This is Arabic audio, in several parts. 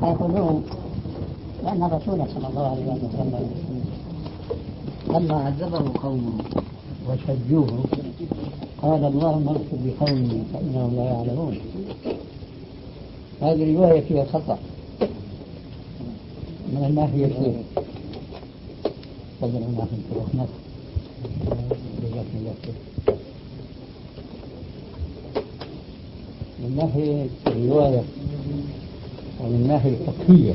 فيقولون لأن الرسول صلى الله عليه وسلم لما عذبه قومه وشجوه قال اللهم اغفر لقومي فإنهم لا يعلمون. هذه رواية فيها خطأ من الناحية التي تظن ما في الرحمة من ناحية الرواية ومن ناحية الفقهية.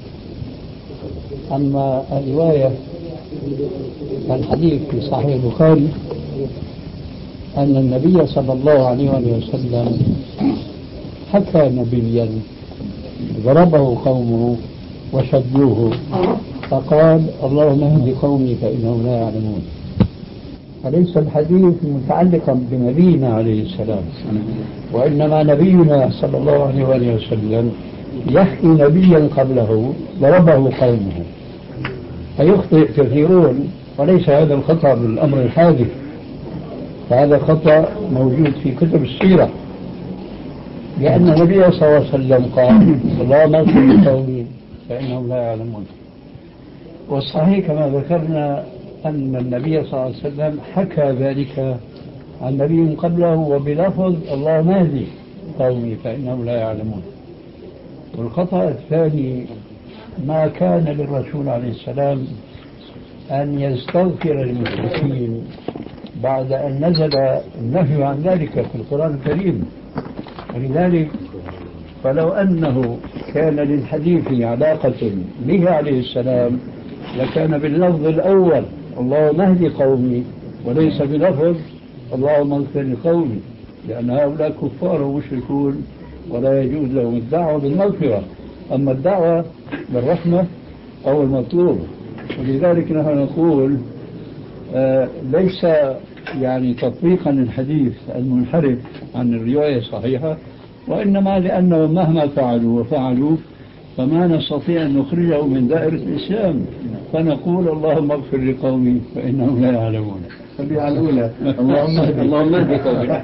أما الرواية الحديث في صحيح البخاري أن النبي صلى الله عليه وسلم حكى نبيا ضربه قومه وشجوه فقال اللهم اهد قومي فإنهم لا يعلمون. فليس الحديث متعلقا بنبينا عليه السلام، وإنما نبينا صلى الله عليه وسلم يحكي نبيا قبله ضربه قومه، فيخطئ كثيرون وليس هذا الخطأ بالأمر الحادث، فهذا خطأ موجود في كتب السيرة، لأن النبي صلى الله عليه وسلم قال اللهم اغفر لقومي فإنهم لا يعلمون. والصحيح كما ذكرنا أن النبي صلى الله عليه وسلم حكى ذلك عن نبي قبله وبلفظ اللهم اهد قومي فإنهم لا يعلمون. والخطأ الثاني ما كان للرسول عليه السلام أن يستغفر للمشركين بعد أن نزل النهي عن ذلك في القرآن الكريم. ولذلك فلو أنه كان للحديث علاقة به عليه السلام لكان باللفظ الأول اللهم اهد قومي وليس بلفظ اللهم اغفر لقومي، لأن هؤلاء كفار ومشركون ولا يجوز لهم الدعوة بالمغفرة، أما الدعوة بالرحمة أو المطلوب. ولذلك نحن نقول ليس يعني تطبيقا للحديث المنحرف عن الرواية الصحيحة، وإنما لأنه مهما فعلوا وفعلوا فما نستطيع أن نخرجه من دائرة الإسلام، فنقول اللهم اغفر لقومي فإنهم لا يعلمون. الطبيعة الأولى اللهم اهد قومي.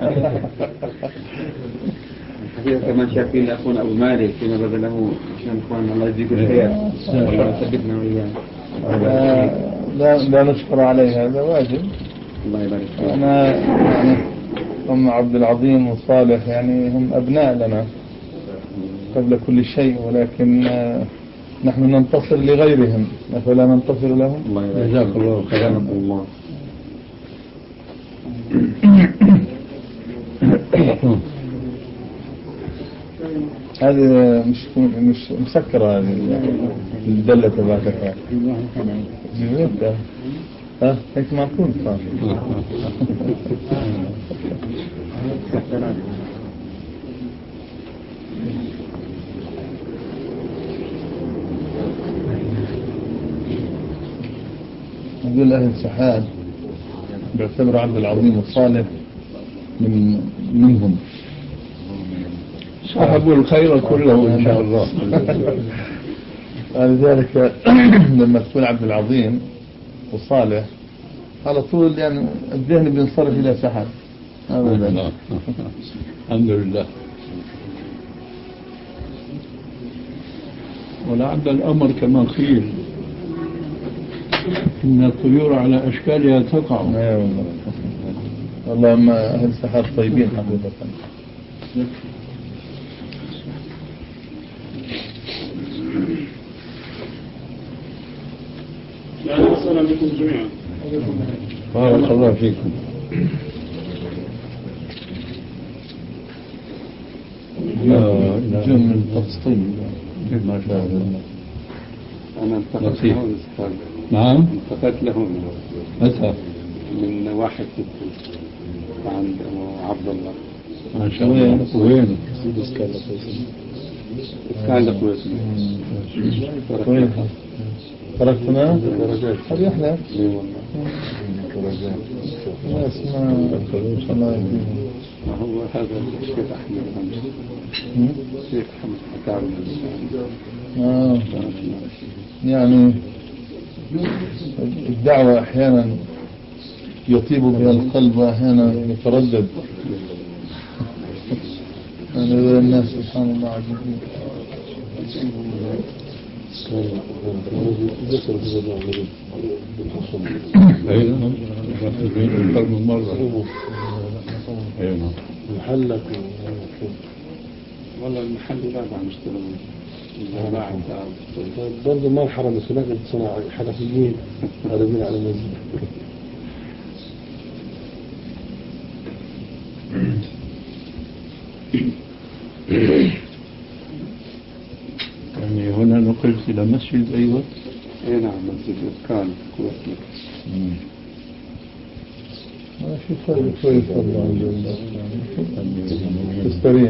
الحقيقة كمان شايفين أخونا أبو مالك فيما بذله عشان أخواننا الله يجزيكم الخير والله يثبتنا وإياه. لا نشكر عليه، هذا واجب. الله يبارك فيك. أنا يعني هم عبد العظيم وصالح يعني هم أبناء لنا قبل كل شيء، ولكن نحن ننتصر لغيرهم فلا ننتصر لهم. الله يجزاك الله خيرا. الله هذه مش مسكرة هذه الدلة تبعتها جبتها هيك معقول صار. نقول أهل سحاد بيعتبر عبد العظيم الصالح منهم صاحبوا الخير كله إن شاء الله. لذلك لما تكون عبد العظيم وصالح على طول يعني الذهن بينصرف إلى سحاد. الحمد لله. ولعل الأمر كما قيل إن الطيور على أشكالها تقع. اللهم أهل سحاد طيبين حقيقة. السلام عليكم جميعا. بارك الله فيكم. جن من فلسطين ما شاء الله. أنا انتقلت له. نعم انتقلت له متى؟ من واحد عند عبد الله. ما شاء الله. وين؟ كان لك وين؟ تركت معه؟ درجات. هذه أحلى. اي والله. درجات. ما اسمه هو هذا الشيخ أحمد حمد. الشيخ حمد حكام. يعني الدعوة أحيانا يطيب بها القلب وأحيانا يتردد. يعني الناس سبحان الله عجيبين. أي نعم أكثر من مرة. أي نعم. محلك والله المحل لا عم يشتغل برضه ما انحرم بس هناك صناعة حرفيين قادمين على المسجد. يعني هنا نقلت إلى مسجد أيوة. اي نعم مسجد كان كويس. ما في فرق كويس والله تستريح.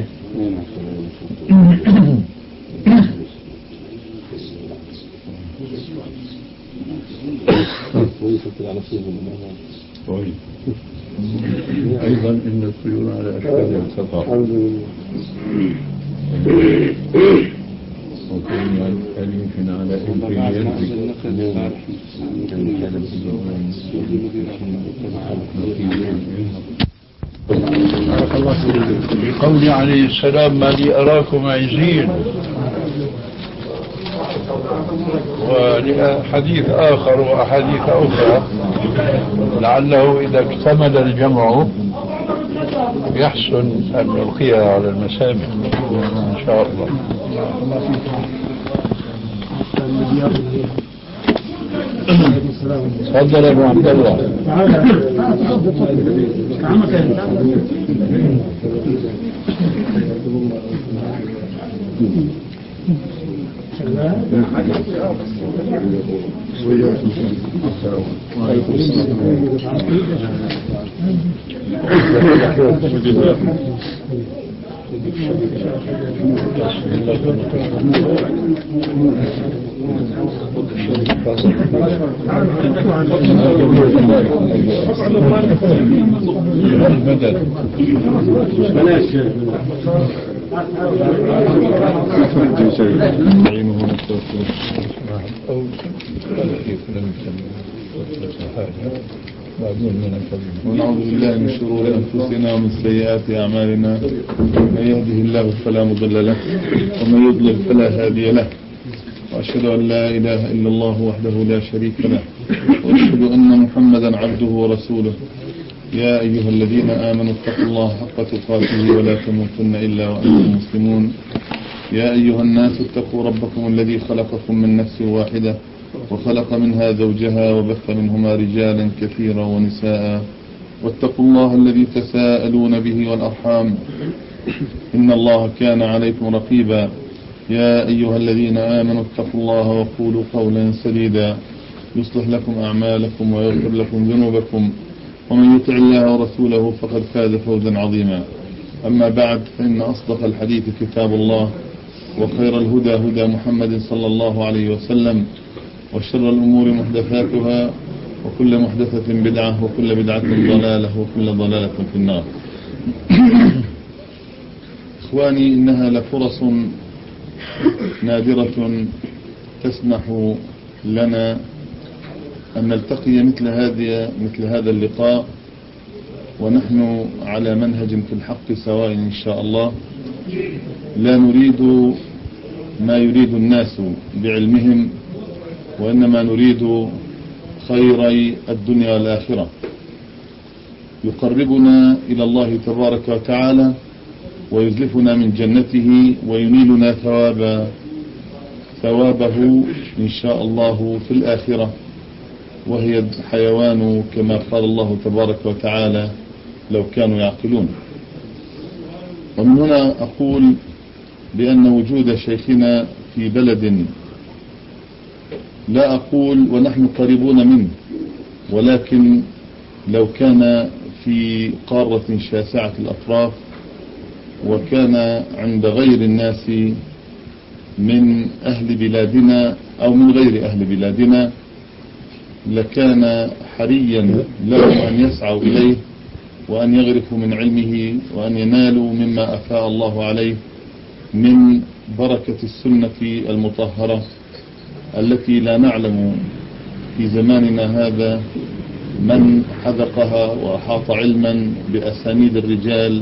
طيب. أيضا إن الطيور على أشكال تقع. وكنا أليفين على قولي عليه السلام ما لي أراكم عزين. وحديث آخر وأحاديث أخرى لعله إذا اكتمل الجمع يحسن أن نلقيها على المسامع إن شاء الله. تفضل أبو عبد الله. ونعوذ بالله من شرور أنفسنا ومن سيئات أعمالنا. من يهده الله فلا مضل له ومن يضلل فلا هادي له. وأشهد أن لا إله إلا الله وحده لا شريك له وأشهد أن محمدا عبده ورسوله. يا أيها الذين آمنوا اتقوا الله حق تقاته ولا تموتن إلا وأنتم مسلمون. يا أيها الناس اتقوا ربكم الذي خلقكم من نفس واحدة وخلق منها زوجها وبث منهما رجالا كثيرا ونساء. واتقوا الله الذي تساءلون به والأرحام إن الله كان عليكم رقيبا. يا أيها الذين آمنوا اتقوا الله وقولوا قولا سديدا يصلح لكم أعمالكم ويغفر لكم ذنوبكم ومن يطع الله ورسوله فقد فاز فوزا عظيما. أما بعد فإن أصدق الحديث كتاب الله وخير الهدى هدى محمد صلى الله عليه وسلم وشر الأمور محدثاتها وكل محدثة بدعة وكل بدعة ضلالة وكل ضلالة في النار. إخواني إنها لفرص نادرة تسمح لنا أن نلتقي مثل هذا اللقاء ونحن على منهج في الحق سواء إن شاء الله. لا نريد ما يريد الناس بعلمهم وإنما نريد خيري الدنيا والآخرة يقربنا إلى الله تبارك وتعالى ويزلفنا من جنته وينيلنا ثوابه إن شاء الله في الآخرة وهي الحيوان كما قال الله تبارك وتعالى لو كانوا يعقلون. ومن هنا أقول بأن وجود شيخنا في بلد لا أقول ونحن قريبون منه ولكن لو كان في قارة شاسعة الأطراف وكان عند غير الناس من أهل بلادنا أو من غير أهل بلادنا لكان حريا لهم أن يسعوا إليه وأن يغرفوا من علمه وأن ينالوا مما أفاء الله عليه من بركة السنة المطهرة التي لا نعلم في زماننا هذا من حذقها وأحاط علما بأسانيد الرجال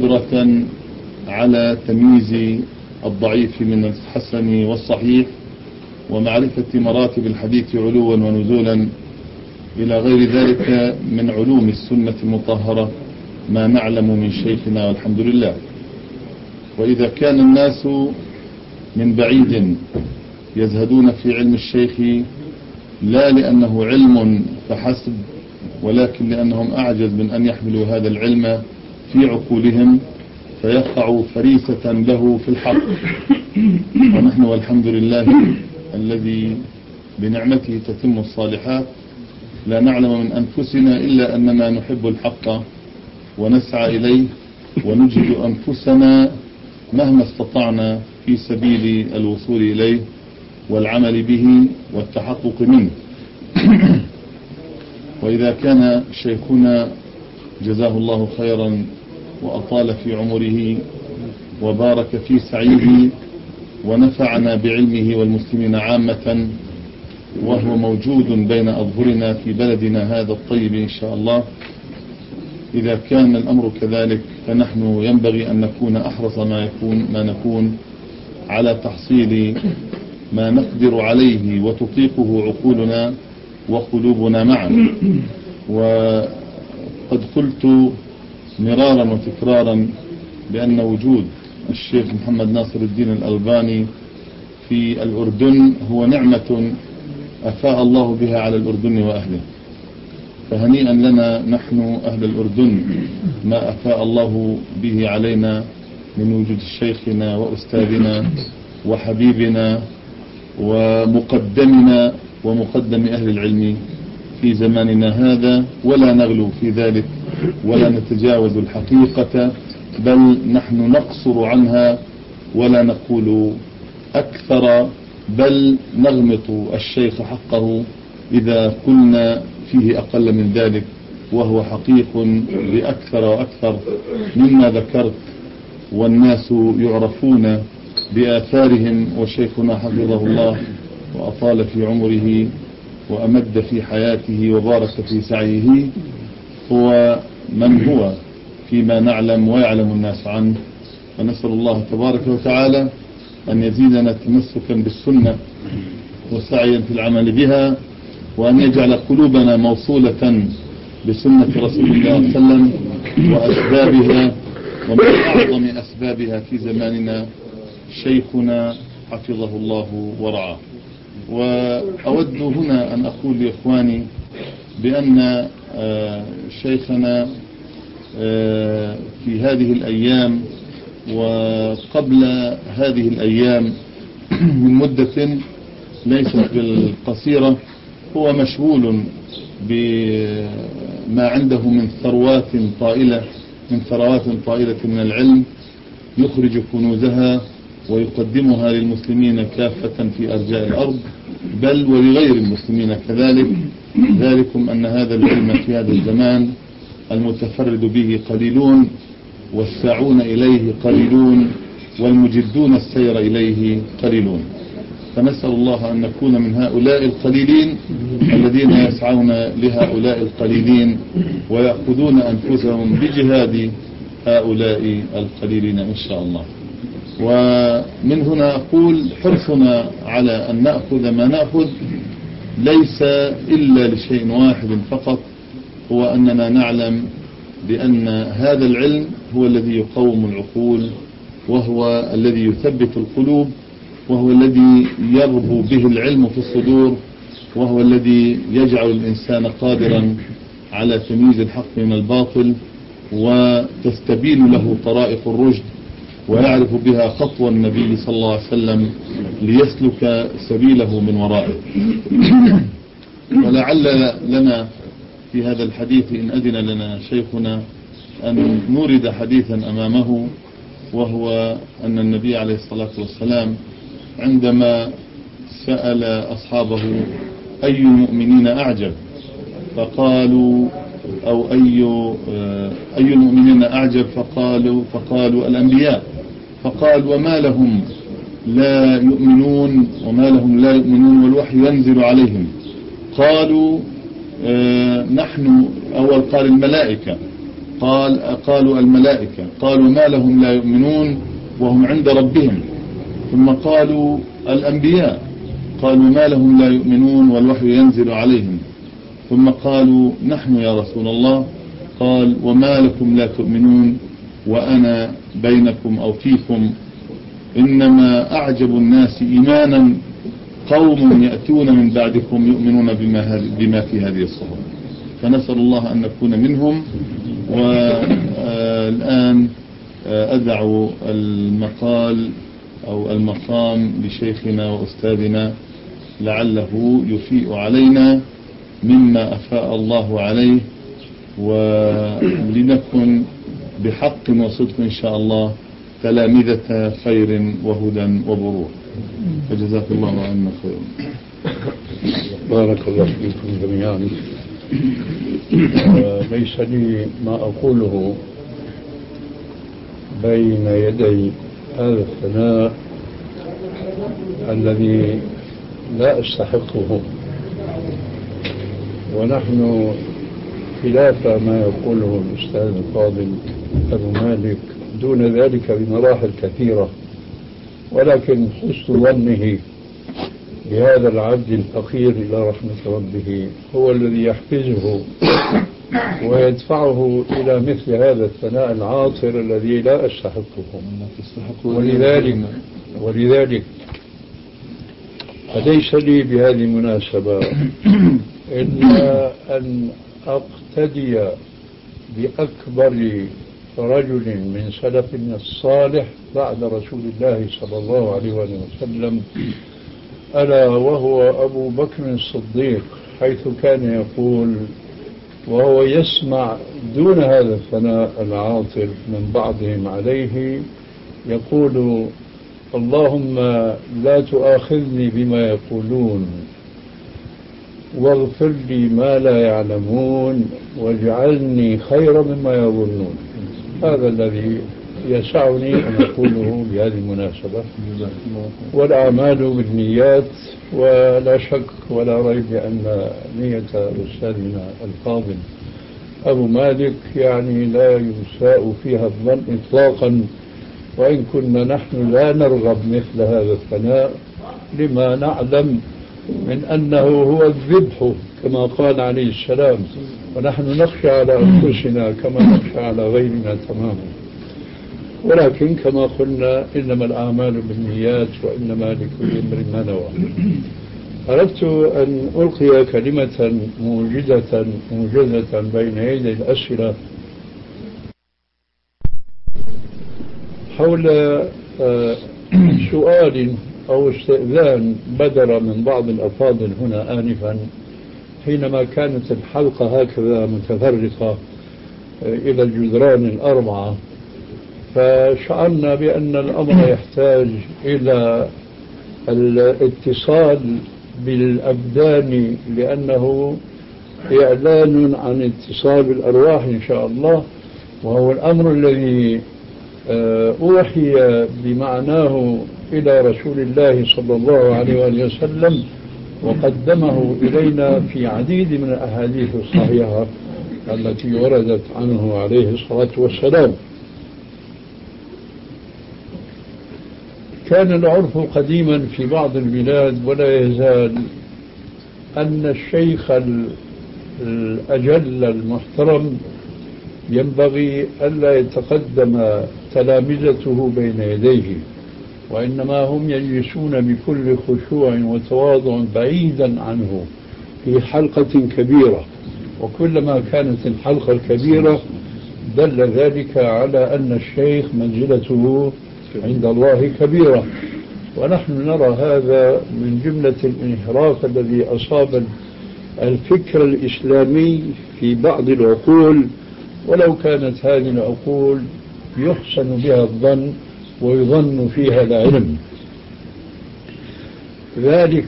وقدرة على تمييز الضعيف من الحسن والصحيح ومعرفة مراتب الحديث علوا ونزولا إلى غير ذلك من علوم السنة المطهرة ما نعلم من شيخنا والحمد لله. وإذا كان الناس من بعيد يزهدون في علم الشيخ لا لأنه علم فحسب، ولكن لأنهم أعجز من أن يحملوا هذا العلم في عقولهم فيقع فريسة له في الحق. ونحن والحمد لله الذي بنعمته تتم الصالحات لا نعلم من أنفسنا إلا أننا نحب الحق ونسعى إليه ونجهد أنفسنا مهما استطعنا في سبيل الوصول إليه والعمل به والتحقق منه. وإذا كان شيخنا جزاه الله خيرا وأطال في عمره وبارك في سعيه ونفعنا بعلمه والمسلمين عامة وهو موجود بين أظهرنا في بلدنا هذا الطيب إن شاء الله، إذا كان الأمر كذلك فنحن ينبغي أن نكون أحرص ما نكون على تحصيل ما نقدر عليه وتطيقه عقولنا وقلوبنا معا. وقد قلت مرارا وتكرارا بأن وجود الشيخ محمد ناصر الدين الألباني في الأردن هو نعمة أفاء الله بها على الأردن وأهله، فهنيئا لنا نحن أهل الأردن ما أفاء الله به علينا من وجود شيخنا وأستاذنا وحبيبنا ومقدمنا ومقدم أهل العلم في زماننا هذا، ولا نغلو في ذلك ولا نتجاوز الحقيقة، بل نحن نقصر عنها ولا نقول أكثر، بل نغمط الشيخ حقه إذا قلنا فيه أقل من ذلك، وهو حقيق بأكثر وأكثر مما ذكرت، والناس يعرفون بآثارهم. وشيخنا حفظه الله وأطال في عمره وأمد في حياته وبارك في سعيه هو من هو فيما نعلم ويعلم الناس عنه. ونسأل الله تبارك وتعالى أن يزيدنا تمسكا بالسنة وسعيا في العمل بها، وأن يجعل قلوبنا موصولة بسنة رسول الله صلى الله عليه وسلم وأسبابها، ومن أعظم أسبابها في زماننا شيخنا حفظه الله ورعاه. وأود هنا أن أقول لإخواني بأن شيخنا في هذه الأيام وقبل هذه الأيام من مدة ليست بالقصيرة هو مشغول بما عنده من ثروات طائلة من العلم، يخرج كنوزها ويقدمها للمسلمين كافة في أرجاء الأرض، بل ولغير المسلمين كذلك. ذلكم أن هذا العلم في هذا الزمان المتفرد به قليلون، والساعون إليه قليلون، والمجدون السير إليه قليلون. فنسأل الله أن نكون من هؤلاء القليلين الذين يسعون لهؤلاء القليلين ويأخذون أنفسهم بجهاد هؤلاء القليلين إن شاء الله. ومن هنا أقول حرصنا على أن نأخذ ما نأخذ ليس إلا لشيء واحد فقط، هو أننا نعلم بأن هذا العلم هو الذي يقوم العقول، وهو الذي يثبت القلوب، وهو الذي يربو به العلم في الصدور، وهو الذي يجعل الإنسان قادرا على تمييز الحق من الباطل، وتستبين له طرائق الرشد، ويعرف بها خطوة النبي صلى الله عليه وسلم ليسلك سبيله من ورائه. ولعل لنا في هذا الحديث إن أذن لنا شيخنا أن نورد حديثا أمامه، وهو أن النبي عليه الصلاة والسلام عندما سأل أصحابه أي المؤمنين أعجب، فقالوا أو أي المؤمنين أعجب، فقالوا الأنبياء، فقال وما لهم لا يؤمنون والوحي ينزل عليهم؟ قالوا نحن، أول قال الملائكة، قالوا الملائكة، قالوا ما لهم لا يؤمنون وهم عند ربهم، ثم قالوا الأنبياء، قالوا ما لهم لا يؤمنون والوحي ينزل عليهم. ثم قالوا نحن يا رسول الله. قال وما لكم لا تؤمنون وأنا بينكم أو فيكم، إنما أعجب الناس إيمانا قوم يأتون من بعدكم يؤمنون بما في هذه الصحف. فنسأل الله أن نكون منهم. والآن أدعو المقال أو المقام لشيخنا وأستاذنا لعله يفيء علينا مما أفاء الله عليه، ولنكن بحق وصدق إن شاء الله تلامذة خير وهدى وبرور. فجزاك الله عنا خيرا. بارك الله فيكم جميعا. ليس لي ما أقوله بين يدي هذا الثناء الذي لا أستحقه، ونحن خلاف ما يقوله الأستاذ الفاضل أبو مالك دون ذلك بمراحل كثيرة، ولكن حسن ظنه بهذا العبد الفقير إلى رحمة ربه هو الذي يحفزه ويدفعه إلى مثل هذا الثناء العاطر الذي لا أستحقه. ولذلك فليس لي بهذه المناسبة إلا أن أقتدي بأكبر رجل من سلفنا الصالح بعد رسول الله صلى الله عليه وسلم، ألا وهو أبو بكر الصديق، حيث كان يقول وهو يسمع دون هذا الثناء العاطر من بعضهم عليه، يقول اللهم لا تؤاخذني بما يقولون واغفر لي ما لا يعلمون واجعلني خيرا مما يظنون. هذا الذي يسعني أن أقوله بهذه المناسبة. والأعمال بالنيات، ولا شك ولا ريب أن نية أستاذنا الفاضل أبو مالك يعني لا يساء فيها الظن إطلاقا، وإن كنا نحن لا نرغب مثل هذا الثناء لما نعلم من أنه هو الذبح كما قال عليه السلام، ونحن نخشى على أنفسنا كما نخشى على غيرنا تماما. ولكن كما قلنا إنما الأعمال بالنيات وإنما لكل امرئ ما نوى. أردت أن ألقي كلمة موجزة بين يدي الأسئلة حول سؤال أو استئذان بدر من بعض الأفاضل هنا آنفا حينما كانت الحلقة هكذا متفرقة إلى الجدران الأربعة، فشعرنا بأن الأمر يحتاج إلى الاتصال بالأبدان، لأنه إعلان عن اتصال بالأرواح إن شاء الله، وهو الأمر الذي أوحي بمعناه إلى رسول الله صلى الله عليه وسلم، وقدمه إلينا في عديد من الأحاديث الصحيحة التي وردت عنه عليه الصلاة والسلام. كان العرف قديما في بعض البلاد ولا يزال أن الشيخ الأجل المحترم ينبغي ألا يتقدم تلامذته بين يديه، وإنما هم يجلسون بكل خشوع وتواضع بعيدا عنه في حلقة كبيرة، وكلما كانت الحلقة الكبيرة دل ذلك على أن الشيخ منزلته عند الله كبيرة. ونحن نرى هذا من جملة الانحراف الذي أصاب الفكر الإسلامي في بعض العقول، ولو كانت هذه العقول يحسن بها الظن ويظن فيها العلم. ذلك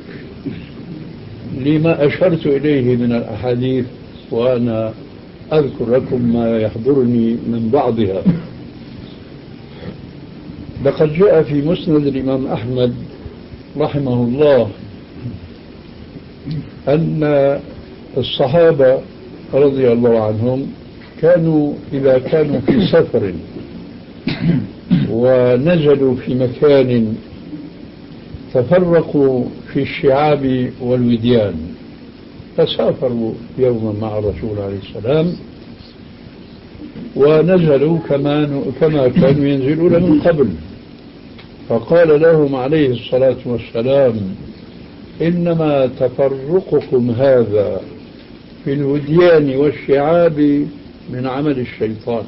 لما أشرت إليه من الأحاديث، وأنا أذكر لكم ما يحضرني من بعضها. لقد جاء في مسند الإمام أحمد رحمه الله أن الصحابة رضي الله عنهم كانوا إذا كانوا في سفر ونزلوا في مكان تفرقوا في الشعاب والوديان، فسافروا يوما مع الرسول عليه السلام ونزلوا كما كانوا ينزلون من قبل، فقال لهم عليه الصلاة والسلام: إنما تفرقكم هذا في الوديان والشعاب من عمل الشيطان.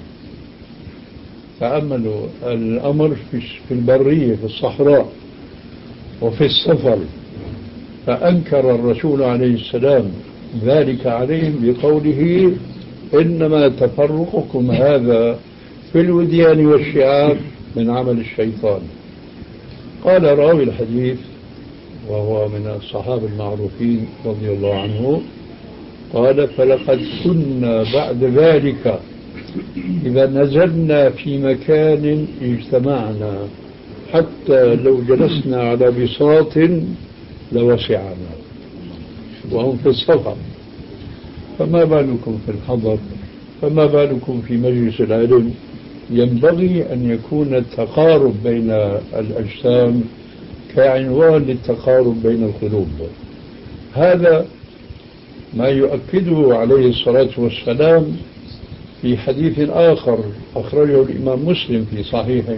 تأملوا الأمر في البرية، في الصحراء وفي السفر، فأنكر الرسول عليه السلام ذلك عليهم بقوله: إنما تفرقكم هذا في الوديان والشعاب من عمل الشيطان. قال راوي الحديث وهو من الصحابة المعروفين رضي الله عنه، قال: فلقد كنا بعد ذلك إذا نزلنا في مكان اجتمعنا حتى لو جلسنا على بساط لوسعنا، وهم في السفر، فما بالكم في الحضر، فما بالكم في مجلس العلم. ينبغي أن يكون التقارب بين الأجسام كعنوان للتقارب بين القلوب. هذا ما يؤكده عليه الصلاة والسلام في حديث آخر أخرجه الإمام مسلم في صحيحه،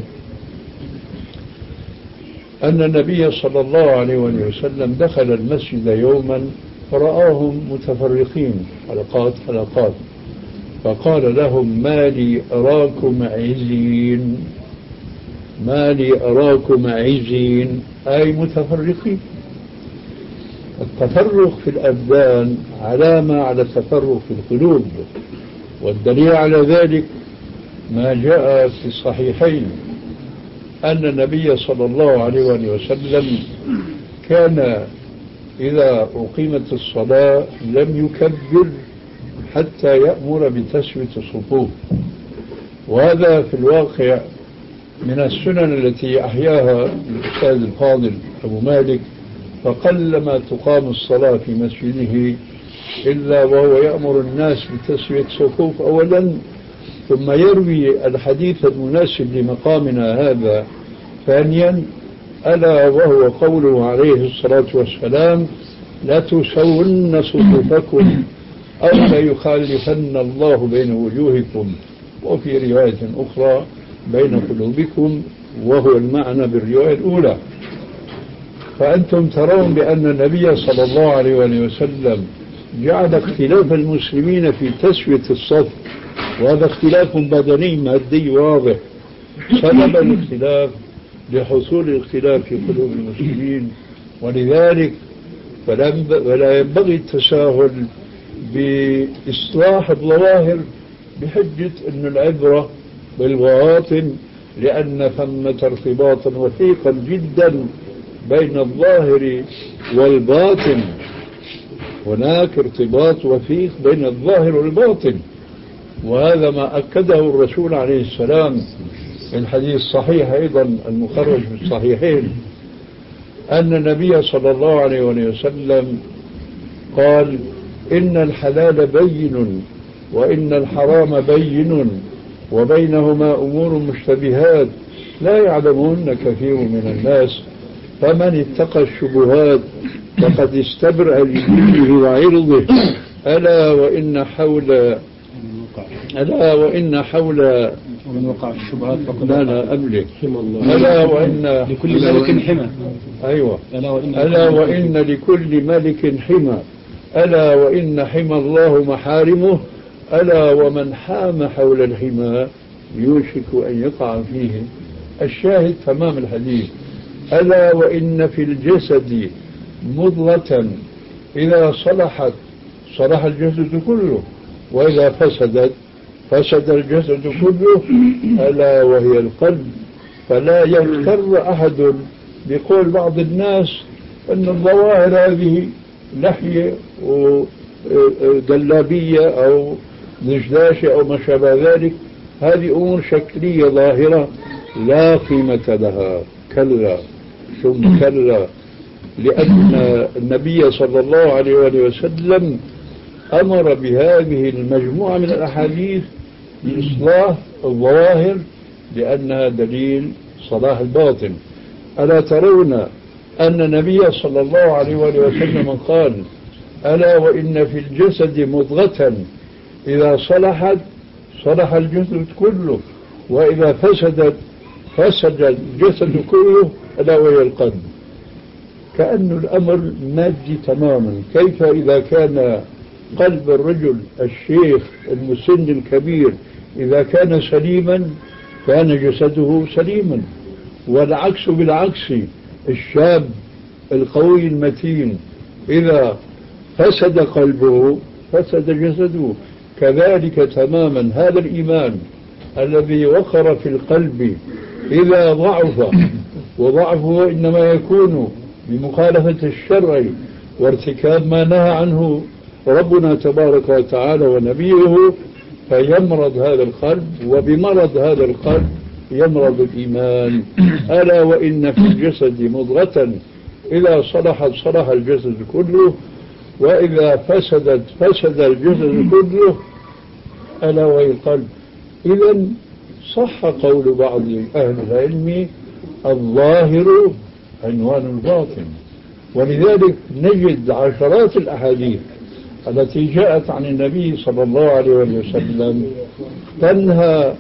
أن النبي صلى الله عليه وسلم دخل المسجد يوما فرآهم متفرقين حلقات، فقال لهم: ما لي أراكم عزين، أي متفرقين. التفرق في الأبدان علامة على التفرق في القلوب، والدليل على ذلك ما جاء في الصحيحين أن النبي صلى الله عليه وسلم كان إذا أقيمت الصلاة لم يكبر حتى يأمر بتسوية الصفوف، وهذا في الواقع من السنن التي أحياها الأستاذ الفاضل أبو مالك، فقلما تقام الصلاة في مسجده إلا وهو يأمر الناس بتسوية الصفوف أولا، ثم يروي الحديث المناسب لمقامنا هذا ثانيا، ألا وهو قوله عليه الصلاة والسلام: لا تسون صفوفكم أو لا يخالفن الله بين وجوهكم، وفي رواية أخرى بين قلوبكم، وهو المعنى بالرواية الأولى. فأنتم ترون بأن النبي صلى الله عليه وسلم جعل اختلاف المسلمين في تسوية الصف، وهذا اختلاف بدني مادي واضح، سبب الاختلاف لحصول الاختلاف في قلوب المسلمين. ولذلك فلا ينبغي التساهل بإصلاح الظواهر بحجة أن العبرة بالبواطن، لأن ثمة ارتباطا وثيقا جدا بين الظاهر والباطن. هناك ارتباط وثيق بين الظاهر والباطن، وهذا ما أكده الرسول عليه السلام في الحديث الصحيح أيضا المخرج في الصحيحين، أن النبي صلى الله عليه وسلم قال: إن الحلال بين وإن الحرام بين وبينهما أمور مشتبهات لا يعلمهن كثير من الناس، فمن اتقى الشبهات فقد استبرأ لدينه وعرضه. ألا وإن وقع في الشبهات فقد أملك. ألا وإن لكل ملك حمى. أيوة. ألا وإن لكل ملك حمى. ألا وإن حمى الله محارمه. ألا ومن حام حول الحمى يوشك أن يقع فيه. الشاهد تمام الحديث: ألا وإن في الجسد مضغة إذا صلحت صلح الجسد كله، وإذا فسدت فسد الجسد كله، ألا وهي القلب. فلا يغتر أحد بقول بعض الناس أن الظواهر هذه لحية وجلابية أو دشداشة أو ما شابه ذلك، هذه أمور شكلية ظاهرة لا قيمة لها. كلا ثم كلا، لأن النبي صلى الله عليه وسلم أمر بهذه المجموعة من الأحاديث بإصلاح الظواهر لأنها دليل صلاح الباطن. ألا ترون أن النبي صلى الله عليه وسلم قال: ألا وإن في الجسد مضغة إذا صلحت صلح الجسد كله، وإذا فسدت فسد الجسد كله، ألا وهي القلب. كأن الأمر مادي تماما. كيف إذا كان قلب الرجل الشيخ المسن الكبير إذا كان سليما كان جسده سليما، والعكس بالعكس، الشاب القوي المتين إذا فسد قلبه فسد جسده. كذلك تماما هذا الإيمان الذي وقر في القلب إذا ضعف، وضعفه إنما يكون بمخالفة الشرع وارتكاب ما نهى عنه ربنا تبارك وتعالى ونبيه، فيمرض هذا القلب، وبمرض هذا القلب يمرض الإيمان. ألا وإن في الجسد مضغة إذا صلحت صلح الجسد كله، وإذا فسدت فسد الجسد كله، ألا وهي القلب. إذا صح قول بعض أهل العلم: الظاهر عنوان الباطن. ولذلك نجد عشرات الأحاديث التي جاءت عن النبي صلى الله عليه وسلم تنهى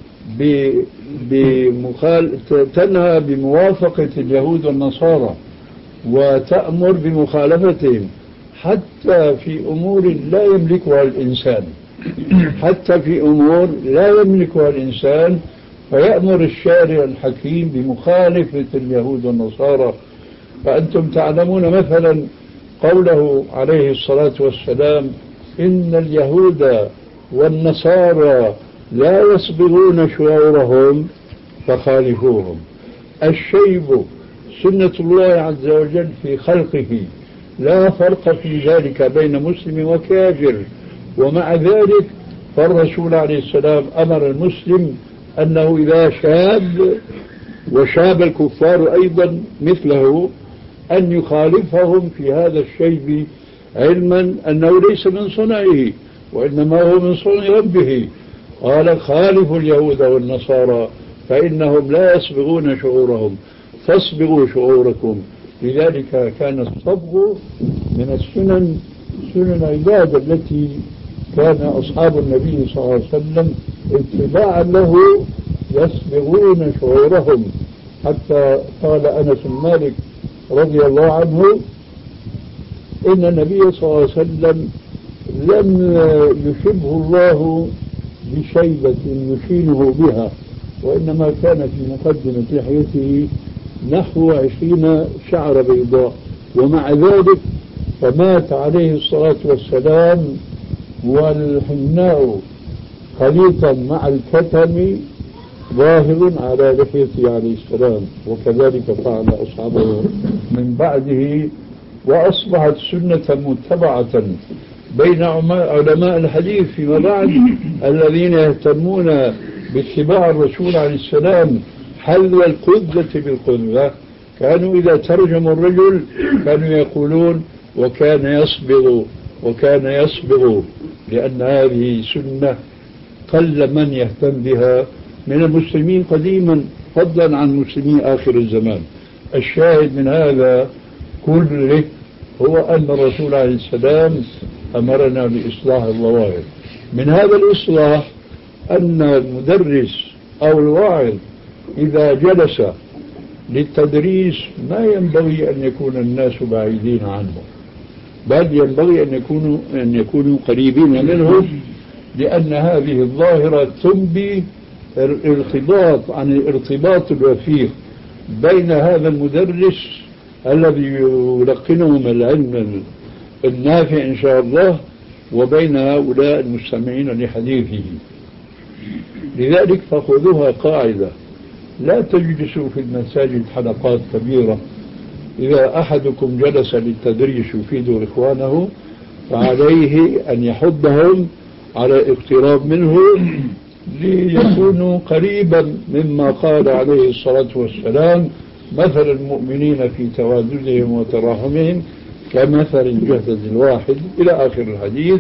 بموافقة اليهود والنصارى، وتأمر بمخالفتهم حتى في أمور لا يملكها الإنسان، حتى في أمور لا يملكها الإنسان، فيأمر الشارع الحكيم بمخالفة اليهود والنصارى. فأنتم تعلمون مثلا قوله عليه الصلاة والسلام: إن اليهود والنصارى لا يصبغون شعورهم فخالفوهم. الشيب سنة الله عز وجل في خلقه، لا فرق في ذلك بين مسلم وكافر، ومع ذلك فالرسول عليه السلام أمر المسلم أنه إذا شاب وشاب الكفار أيضا مثله أن يخالفهم في هذا الشيب، علما أنه ليس من صنعه وإنما هو من صنع ربه. قال: خالفوا اليهود والنصارى فإنهم لا يصبغون شعورهم فاصبغوا شعوركم. لذلك كان الصبغ من السنن، سنن العبادة التي كان أصحاب النبي صلى الله عليه وسلم اتباعا له يصبغون شعورهم، حتى قال أنس بن مالك رضي الله عنه: إن النبي صلى الله عليه وسلم لم يشبه الله بشيبة يشينه بها، وإنما كان في مقدمة لحيته نحو 20 شعر بيضاء، ومع ذلك فمات عليه الصلاة والسلام والحناء خليطا مع الكتم ظاهر على لحيته عليه السلام، وكذلك فعل أصحابه من بعده، وأصبحت سنة متبعة بين علماء الحديث فيما بعد الذين يهتمون باتباع الرسول عليه السلام حل القذة بالقذة. كانوا إذا ترجموا الرجل كانوا يقولون: وكان يصبغ، لأن هذه سنة قل من يهتم بها من المسلمين قديما، فضلا عن مسلمي آخر الزمان. الشاهد من هذا كله هو أن الرسول عليه السلام أمرنا بإصلاح الظواهر. من هذا الإصلاح أن المدرس أو الواعظ إذا جلس للتدريس ما ينبغي أن يكون الناس بعيدين عنه، بل ينبغي أن يكونوا قريبين منه، لأن هذه الظاهرة تنبي الارتباط عن الارتباط الوثيق بين هذا المدرس الذي يلقنهم العلم النافع إن شاء الله وبين هؤلاء المستمعين لحديثه. لذلك فخذوها قاعدة: لا تجلسوا في المساجد حلقات كبيرة. إذا أحدكم جلس للتدريس يفيد إخوانه فعليه أن يحضهم على اقتراب منه ليكونوا قريبا مما قال عليه الصلاة والسلام: مثل المؤمنين في تواددهم وتراحمهم كمثل الجسد الواحد، إلى آخر الحديث.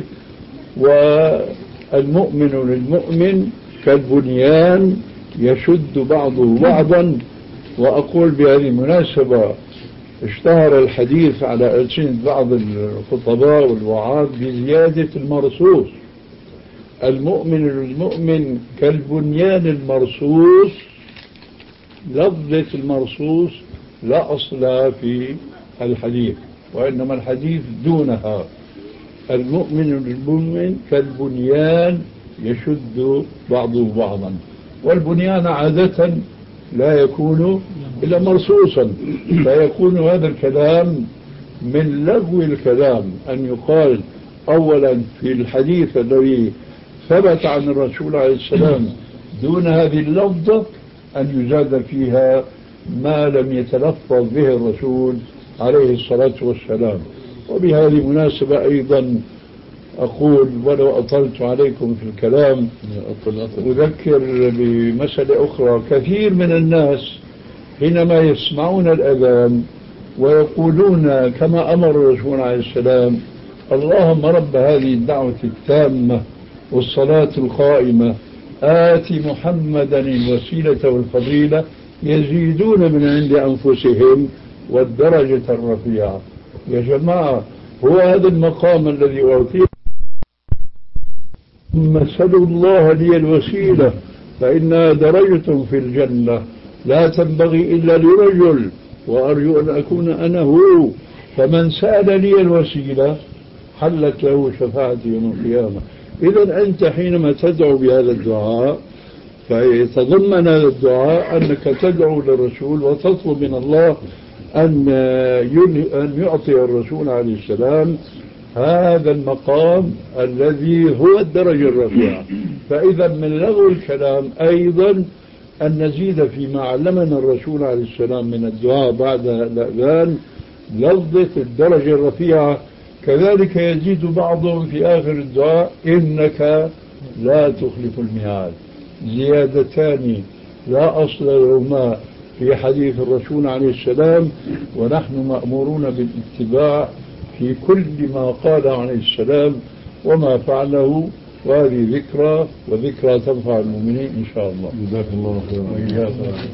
والمؤمن للمؤمن كالبنيان يشد بعضه بعضا. وأقول بهذه المناسبة اشتهر الحديث على ألسنة بعض الخطباء والوعاظ بزيادة المرصوص. المؤمن للمؤمن كالبنيان المرصوص. لفظة المرصوص لا أصل في الحديث، وإنما الحديث دونها. المؤمن للمؤمن كالبنيان يشد بعضه بعضا، والبنيان عادة لا يكون إلا مرصوصا، فيكون هذا الكلام من لغو الكلام أن يقال أولا في الحديث الذي ثبت عن الرسول عليه السلام دون هذه اللفظة أن يزاد فيها ما لم يتلفظ به الرسول عليه الصلاة والسلام. وبهذه المناسبة أيضا أقول ولو أطلت عليكم في الكلام أذكر بمسألة أخرى. كثير من الناس حينما يسمعون الأذان ويقولون كما أمر الرسول عليه السلام اللهم رب هذه الدعوة التامة والصلاة القائمة آت محمدا الوسيلة والفضيلة، يزيدون من عند أنفسهم والدرجة الرفيعة. يا جماعة، هو هذا المقام الذي أعطيه سلوا الله لي الوسيلة فإنها درجة في الجنة لا تنبغي إلا لرجل وأرجو أن أكون أنا هو، فمن سأل لي الوسيلة حلت له شفاعتي يوم القيامة. إذا أنت حينما تدعو بهذا الدعاء فيتضمن هذا الدعاء أنك تدعو للرسول وتطلب من الله أن يعطي الرسول عليه السلام هذا المقام الذي هو الدرجة الرفيعة. فإذا من لغو الكلام أيضا أن نزيد فيما علمنا الرسول عليه السلام من الدعاء بعد الأذان لفظة الدرجة الرفيعة. كذلك يزيد بعضهم في آخر الدعاء إنك لا تخلف الميعاد. زيادتان لا أصل لهما في حديث الرسول عليه السلام، ونحن مأمورون بالاتباع في كل ما قال عليه السلام وما فعله، وهذه ذكرى وذكرى تنفع المؤمنين إن شاء الله. جزاك الله خيرا.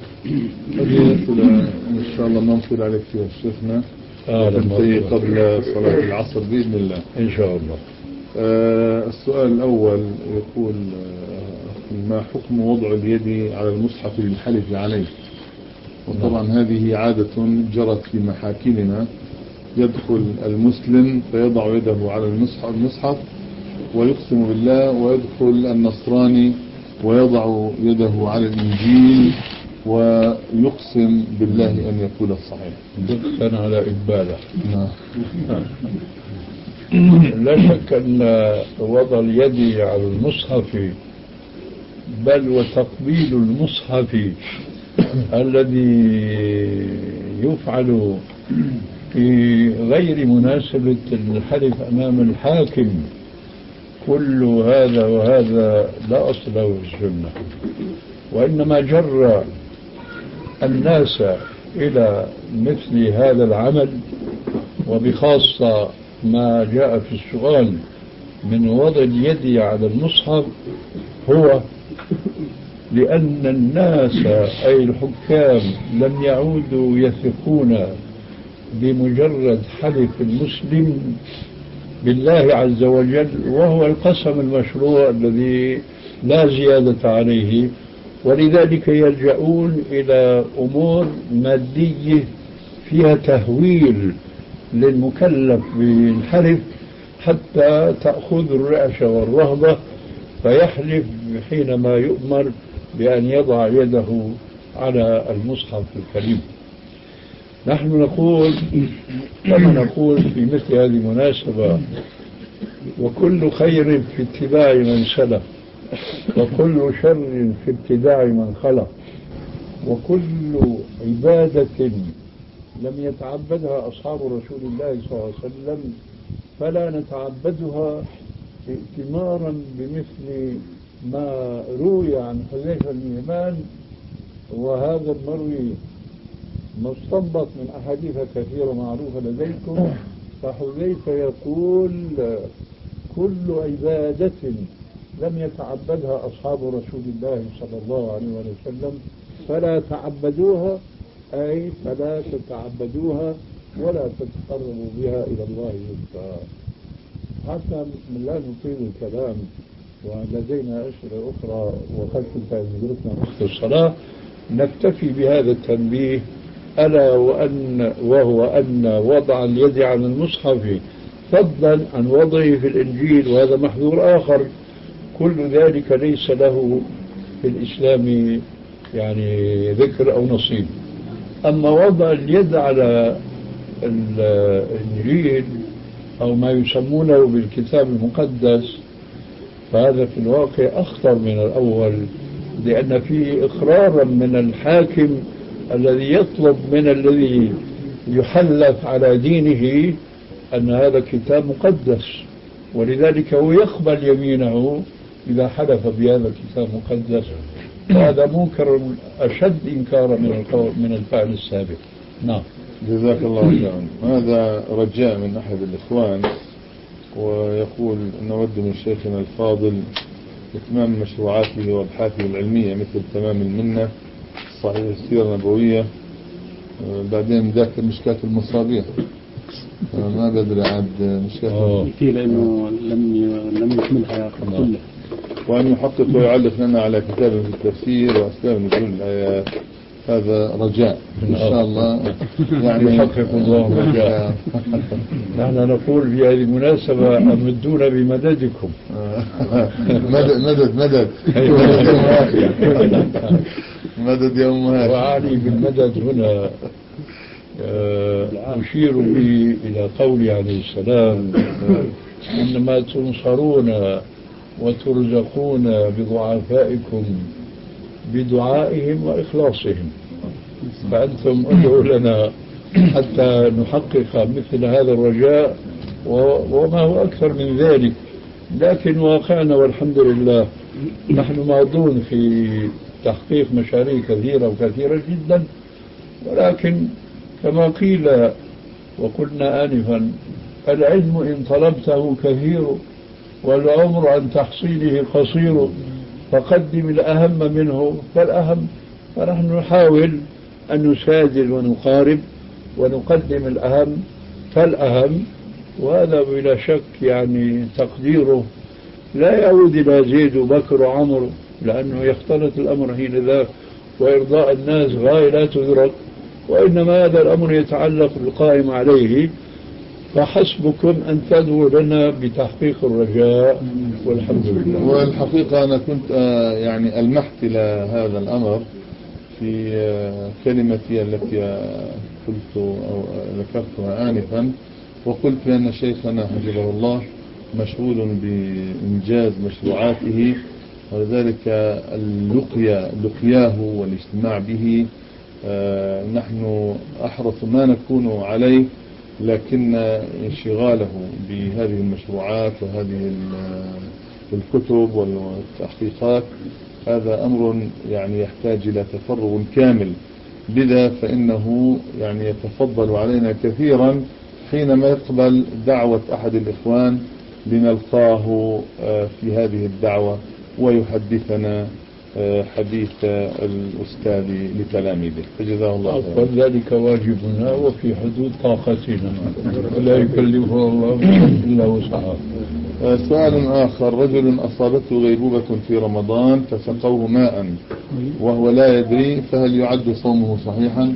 إن شاء الله ما نطول عليك فيها شيخنا قبل صلاة العصر بإذن الله إن شاء الله. السؤال الأول يقول ما حكم وضع اليد على المصحف للحلف عليه؟ وطبعا هذه عادة جرت في محاكمنا، يدخل المسلم فيضع يده على المصحف ويقسم بالله، ويدخل النصراني ويضع يده على الإنجيل ويقسم بالله أن يقول الصحيح. دقا على إقباله. لا شك أن وضع اليد على المصحف بل وتقبيل المصحف الذي يفعل في غير مناسبة الحلف أمام الحاكم كل هذا وهذا لا أصل له في السنة، وإنما جر الناس إلى مثل هذا العمل، وبخاصة ما جاء في السؤال من وضع اليد على المصحف هو لأن الناس أي الحكام لم يعودوا يثقون بمجرد حلف المسلم بالله عز وجل، وهو القسم المشروع الذي لا زيادة عليه، ولذلك يلجؤون إلى أمور مادية فيها تهويل للمكلف بالحلف حتى تأخذ الرعشة والرهبة فيحلف حينما يؤمر بأن يضع يده على المصحف الكريم. نحن نقول كما نقول في مثل هذه المناسبة وكل خير في اتباع من سلف، وكل شر في ابتداع من خلق، وكل عبادة لم يتعبدها أصحاب رسول الله صلى الله عليه وسلم فلا نتعبدها ائتمارا بمثل ما روي عن حذيفة بن اليمان، وهذا المروي مستنبط من أحاديث كثيرة معروفة لديكم. فحذيفة يقول كل عبادة لم يتعبدها أصحاب رسول الله صلى الله عليه وسلم فلا تعبدوها، أي فلا تتعبدوها ولا تتقربوا بها إلى الله زلفى. حتى لا نطيل الكلام ولدينا أسئلة أخرى وقد كنت ندركنا وقت الصلاة، نكتفي بهذا التنبيه، ألا وهو أن وضع اليد على المصحف فضلا عن وضعه في الإنجيل، وهذا محذور آخر، كل ذلك ليس له في الإسلام يعني ذكر أو نصيب. أما وضع اليد على الإنجيل أو ما يسمونه بالكتاب المقدس فهذا في الواقع أخطر من الأول، لأن فيه إقرارا من الحاكم الذي يطلب من الذي يحلف على دينه أن هذا كتاب مقدس، ولذلك هو يقبل يمينه إذا حلف بهذا الكتاب مقدس، وهذا منكر أشد إنكارا من الفعل السابق. نعم. جزاك الله خيرا. هذا رجاء من أحد الإخوان، ويقول نود من شيخنا الفاضل إتمام مشروعاته وأبحاثه العلمية مثل تمام المنة، صحيح السيرة النبوية، بعدين ذاكر مشكاة المصابيح، ما بدري عاد مشكاة كثير لأنه لم يكملها كلها. وأن يحقق ويعلق لنا على كتاب في التفسير وأسباب نزول الآيات، هذا رجاء إن شاء الله يعني يحقق الله رجاء. نحن نقول في هذه المناسبة أمدونا بمددكم. مدد مدد يا أمهات. وأعني بالمدد هنا أشير به إلى قوله عليه السلام إنما تنصرون وترزقون بضعفائكم بدعائهم وإخلاصهم، فأنتم ادعوا لنا حتى نحقق مثل هذا الرجاء وما هو أكثر من ذلك. لكن واقعنا والحمد لله نحن ماضون في تحقيق مشاريع كثيرة وكثيرة جدا، ولكن كما قيل وقلنا آنفا العلم إن طلبته كثير والعمر عن تحصيله قصير، فقدم الأهم منه فالأهم. فنحن نحاول أن نسادل ونقارب ونقدم الأهم فالأهم، وهذا بلا شك يعني تقديره لا يعود إلى زيد وبكر وعمر، لأنه يختلط الأمر حين ذاك، وإرضاء الناس غاية لا تدرك، وإنما هذا الأمر يتعلق بالقائم عليه. فحسبكم أن تدعوا لنا بتحقيق الرجاء والحمد لله. والحقيقة أنا كنت يعني ألمحت إلى هذا الأمر في كلمتي التي قلت أو ذكرتها آنفا، وقلت بأن شيخنا حفظه الله مشغول بإنجاز مشروعاته، ولذلك لقياه والاجتماع به نحن أحرص ما نكون عليه، لكن انشغاله بهذه المشروعات وهذه الكتب والتحقيقات هذا أمر يعني يحتاج إلى تفرغ كامل، لذا فإنه يعني يتفضل علينا كثيرا حينما يقبل دعوة أحد الإخوان لنلقاه في هذه الدعوة ويحدثنا حديث الأستاذ لتلاميذه، فجزاه الله خيرا. وذلك واجبنا وفي حدود طاقتنا، ولا يكلف الله إلا وسعه. سؤال آخر: رجل أصابته غيبوبة في رمضان فسقوه ماء وهو لا يدري، فهل يعد صومه صحيحا؟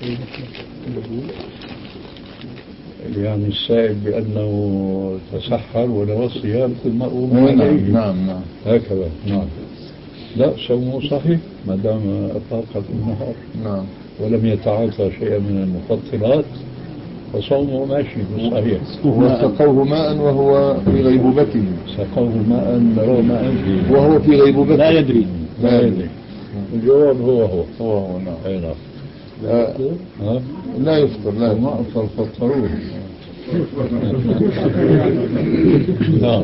يعني السائل بأنه تسحر ونوى الصيام ثم أغمى عليه. نعم هكذا. نعم. لا، صومه صحيح ما دام أطلق النهار نعم ولم يتعاطى شيئا من المفطرات، فصومه ماشي صحيح. وسقوه ماء وهو في غيبوبته. سقوه ماء روى ماء فيه وهو في غيبوبته لا يدري. الجواب هو نعم. أي نعم. لا يفطر. لا ما أفطر فطروه. نعم.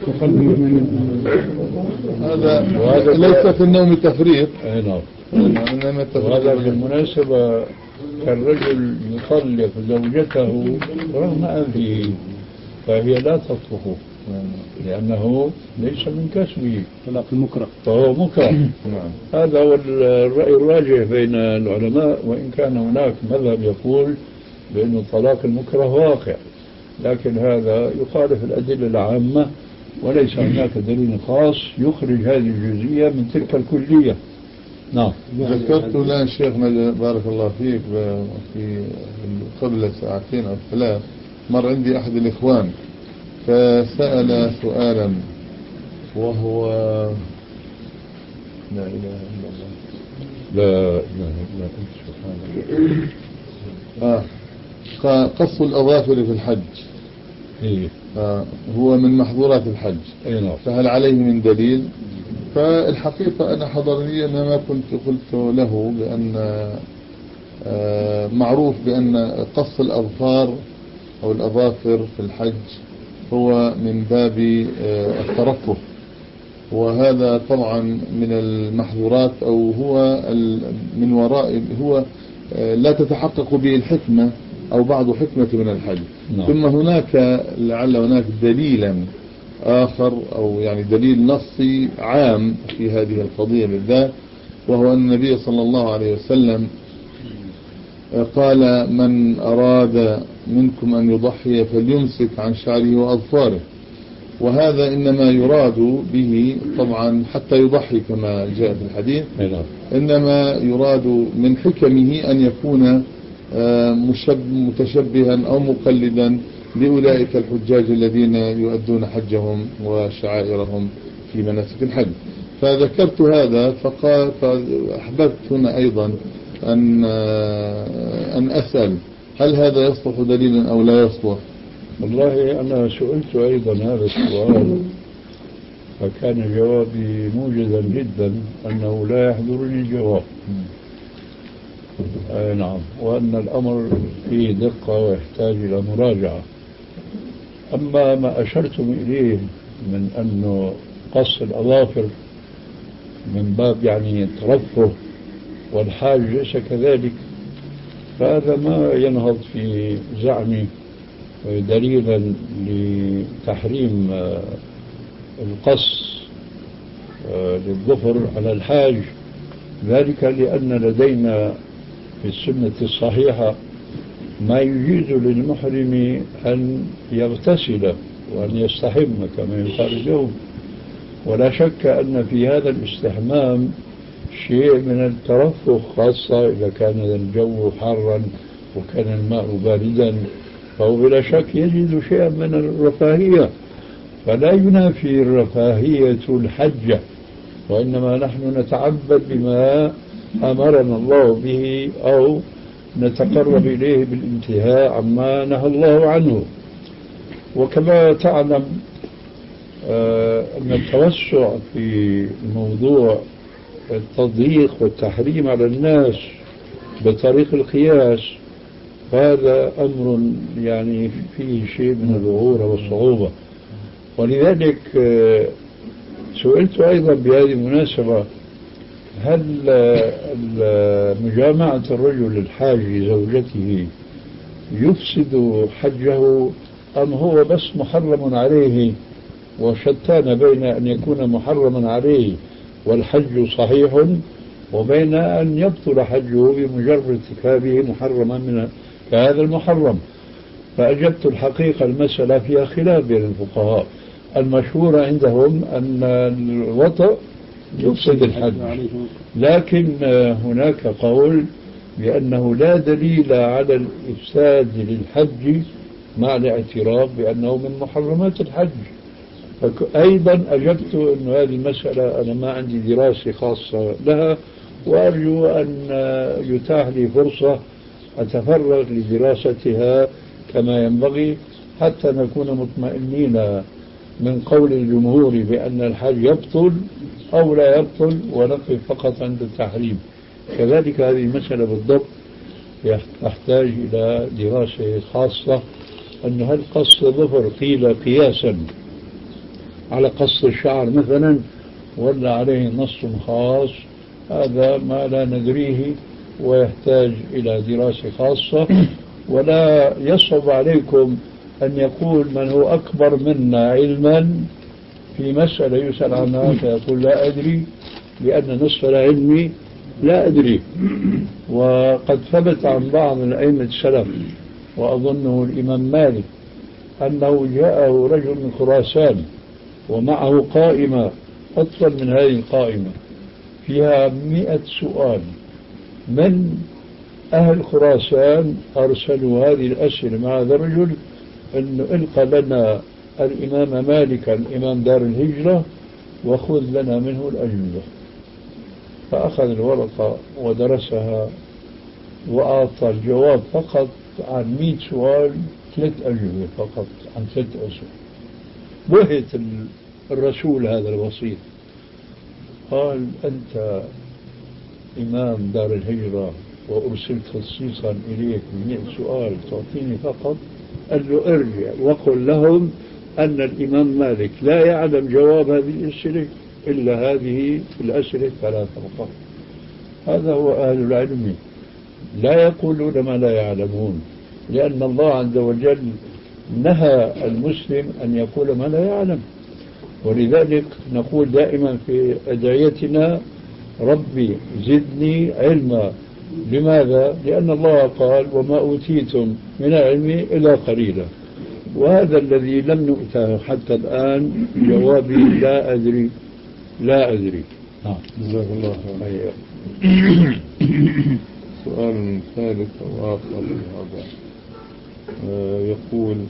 هذا ليس في النوم تفريط. أي نعم. وهذا بالمناسبة كالرجل يطلق زوجته رغم أنفه فهي لا تطلقه لأنه ليس من كسبه، طلاق المكره، فهو مكره. هذا هو الرأي الراجح بين العلماء، وإن كان هناك مذهب يقول بأنه طلاق المكره واقع، لكن هذا يخالف الأدلة العامة، وليس هناك دليل خاص يخرج هذه الجزئية من تلك الكلية. نعم. ذكرت لنا الشيخ بارك الله فيك في قبل ساعتين أو 3 مر عندي أحد الإخوان فسأل سؤالا وهو لا إله إلا الله لا إله إلا أنت سبحانك. قص الأظافر في الحج إيه؟ هو من محظورات الحج، نعم. فهل عليه من دليل؟ فالحقيقة أنا حضرني ما كنت قلت له بأن معروف بأن قص الأظفار أو الأظافر في الحج هو من باب الترفه، وهذا طبعا من المحظورات أو هو من وراء هو لا تتحقق به الحكمة أو بعض حكمة من الحج. نعم. ثم هناك لعل هناك دليلا آخر أو يعني دليل نصي عام في هذه القضية بالذات، وهو أن النبي صلى الله عليه وسلم قال من أراد منكم أن يضحي فليمسك عن شعره وأظفاره، وهذا إنما يراد به طبعا حتى يضحي كما جاء في الحديث، إنما يراد من حكمه أن يكون متشبها أو مقلدا لأولئك الحجاج الذين يؤدون حجهم وشعائرهم في مناسك الحج. فذكرت هذا فأحببت هنا أيضا أن أسأل هل هذا يصلح دليلا أو لا يصلح؟ والله أنا سئلت أيضا هذا السؤال فكان جوابي موجزا جدا أنه لا يحضرني الجواب. نعم، وأن الأمر فيه دقة ويحتاج إلى مراجعة. أما ما أشرتم إليه من أنه قص الأظافر من باب يعني الترفه والحاج ليس كذلك، فهذا ما ينهض في زعمي دليلا لتحريم القص للظفر على الحاج، ذلك لأن لدينا في السنة الصحيحة ما يجيز للمحرم أن يغتسل وأن يستحم كما يقال اليوم، ولا شك أن في هذا الاستحمام شيء من الترفه، خاصة إذا كان الجو حارا وكان الماء باردا، فهو بلا شك يجد شيئا من الرفاهية، فلا ينافي الرفاهية الحجة، وإنما نحن نتعبد بما أمرنا الله به أو نتقرب إليه بالانتهاء عما نهى الله عنه. وكما تعلم أن التوسع في موضوع التضييق والتحريم على الناس بطريق القياس هذا أمر يعني فيه شيء من الظهور والصعوبة. ولذلك سئلت أيضا بهذه المناسبة هل مجامعة الرجل الحاج زوجته يفسد حجه أم هو بس محرم عليه، وشتان بين أن يكون محرما عليه والحج صحيح وبين أن يبطل حجه بمجرد ارتكابه محرما من هذا المحرم. فأجبت الحقيقة المسألة فيها خلاف بين الفقهاء، المشهور عندهم أن الوطأ يفسد الحج، لكن هناك قول بأنه لا دليل على الإفساد للحج مع الاعتراف بأنه من محرمات الحج. أيضا أجبت أن هذه المسألة أنا ما عندي دراسة خاصة لها، وأرجو أن يتاح لي فرصة أتفرغ لدراستها كما ينبغي حتى نكون مطمئنين من قول الجمهور بأن الحج يبطل أو لا يبطل ونقف فقط عند التحريم. كذلك هذه المسألة بالضبط تحتاج إلى دراسة خاصة، أن هل قص الظفر قيل قياسا على قص الشعر مثلا ولا عليه نص خاص، هذا ما لا ندريه ويحتاج إلى دراسة خاصة. ولا يصعب عليكم أن يقول من هو أكبر منا علما في مسألة يسأل عنها فيقول لا أدري، لأن نصف العلم لا أدري. وقد ثبت عن بعض الأئمة السلف وأظنه الإمام مالك، أنه جاءه رجل من خراسان ومعه قائمة أطول من هذه القائمة فيها 100 سؤال من أهل خراسان، أرسلوا هذه الأسئلة مع هذا الرجل أنه إلقى لنا الإمام مالك الإمام دار الهجرة وخذ لنا منه الأجوبة. فأخذ الورقة ودرسها وأعطى الجواب فقط عن 100 سؤال 3 أجوبة فقط عن 3 أسئلة. بهت الرسول هذا الوسيط، قال أنت إمام دار الهجرة وأرسلت خصيصا إليك ب100 سؤال تعطيني فقط؟ قال له ارجع وقل لهم أن الإمام مالك لا يعلم جواب هذه الأسئلة إلا هذه الأسئلة 3 فقط. هذا هو أهل العلم، لا يقولون ما لا يعلمون، لأن الله عز وجل نهى المسلم أن يقول ما لا يعلم. ولذلك نقول دائما في أدعيتنا ربي زدني علما. لماذا؟ لأن الله قال وما أوتيتم من العلم إلا قليلا، وهذا الذي لم نؤته حتى الآن. جوابي لا أدري لا أدري. جزاك الله خير. سؤال ثالث أو آخر هذا يقول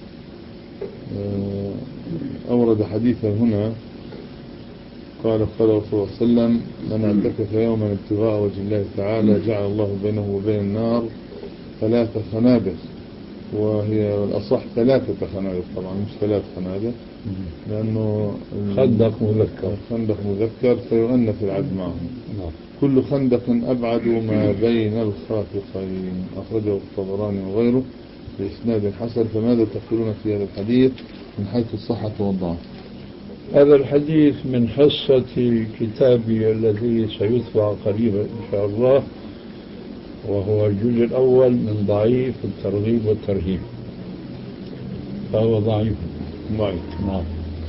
أورد حديثا هنا قال رسول الله صلى الله عليه وسلم من اعتكف يوما ابتغاء وجه الله تعالى جعل الله بينه وبين النار 3 خنادق، وهي الأصح 3 خنادق طبعا مش 3 خنادق، لأنه خندق مذكر فيؤنث العد معهم. كل خندق أبعد ما بين الخافقين، أخرجه الطبراني وغيره بإسناد حسن. فماذا تقولون في هذا الحديث من حيث الصحة والضعف؟ هذا الحديث من حصة كتابي الذي سيطبع قريبا إن شاء الله، وهو الجزء الأول من ضعيف الترغيب والترهيب، فهو ضعيف. نعم.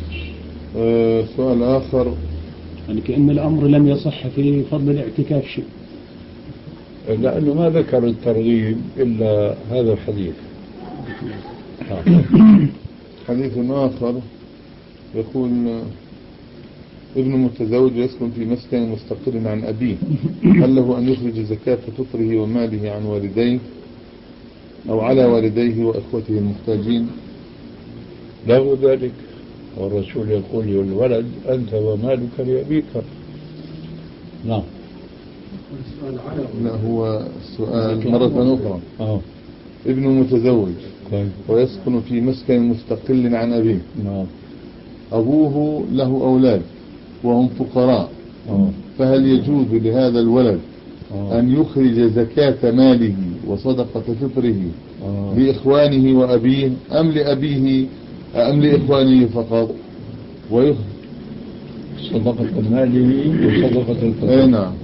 سؤال آخر، يعني كأن الأمر لم يصح في فضل الاعتكاف شيء، لأنه ما ذكر الترغيب إلا هذا الحديث. حديث آخر يقول ابن متزوج يسكن في مسكن مستقل عن أبيه، هل له أن يخرج زكاة فطره وماله عن والديه أو على والديه وإخوته المحتاجين؟ له ذلك، والرسول يقول للولد أنت ومالك لأبيك. نعم. لا هو السؤال مرة أخرى. ابن متزوج ويسكن في مسكن مستقل عن أبيه. نعم. أبوه له أولاد وهم فقراء، فهل يجوز لهذا الولد أن يخرج زكاة ماله وصدقة فطره لإخوانه وأبيه أم لأبيه أم لإخوانه فقط؟ صدقة ماله وصدقة الفطر. نعم.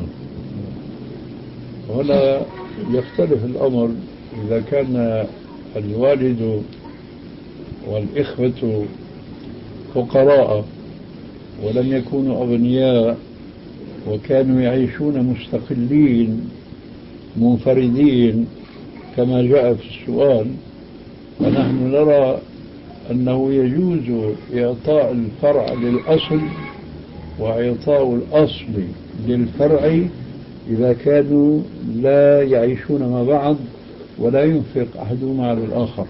هنا يختلف الأمر إذا كان الوالد والإخوة فقراء ولم يكونوا أغنياء وكانوا يعيشون مستقلين منفردين كما جاء في السؤال، فنحن نرى أنه يجوز إعطاء الفرع للأصل وإعطاء الأصل للفرع إذا كانوا لا يعيشون مع بعض ولا ينفق أحدهما على الآخر.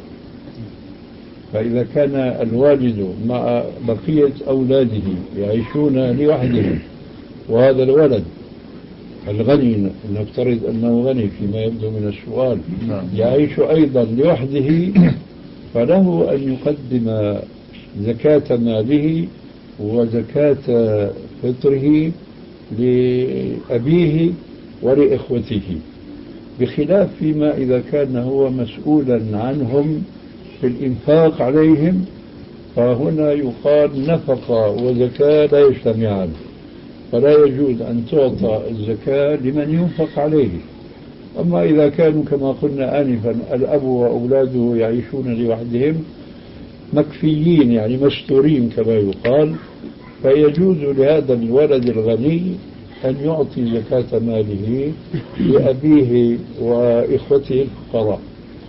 فإذا كان الوالد مع بقية أولاده يعيشون لوحدهم وهذا الولد الغني نفترض أنه غني فيما يبدو من السؤال يعيش أيضا لوحده، فله أن يقدم زكاة ماله وزكاة فطره لأبيه ولإخوته، بخلاف فيما إذا كان هو مسؤولا عنهم في الإنفاق عليهم، فهنا يقال نفقة وزكاة لا يجتمعان، فلا يجوز أن تعطى الزكاة لمن ينفق عليه. أما إذا كانوا كما قلنا آنفا الأب وأولاده يعيشون لوحدهم مكفيين يعني مستورين كما يقال، فيجوز لهذا الولد الغني أن يعطي زكاة ماله لأبيه وإخوته الفقراء.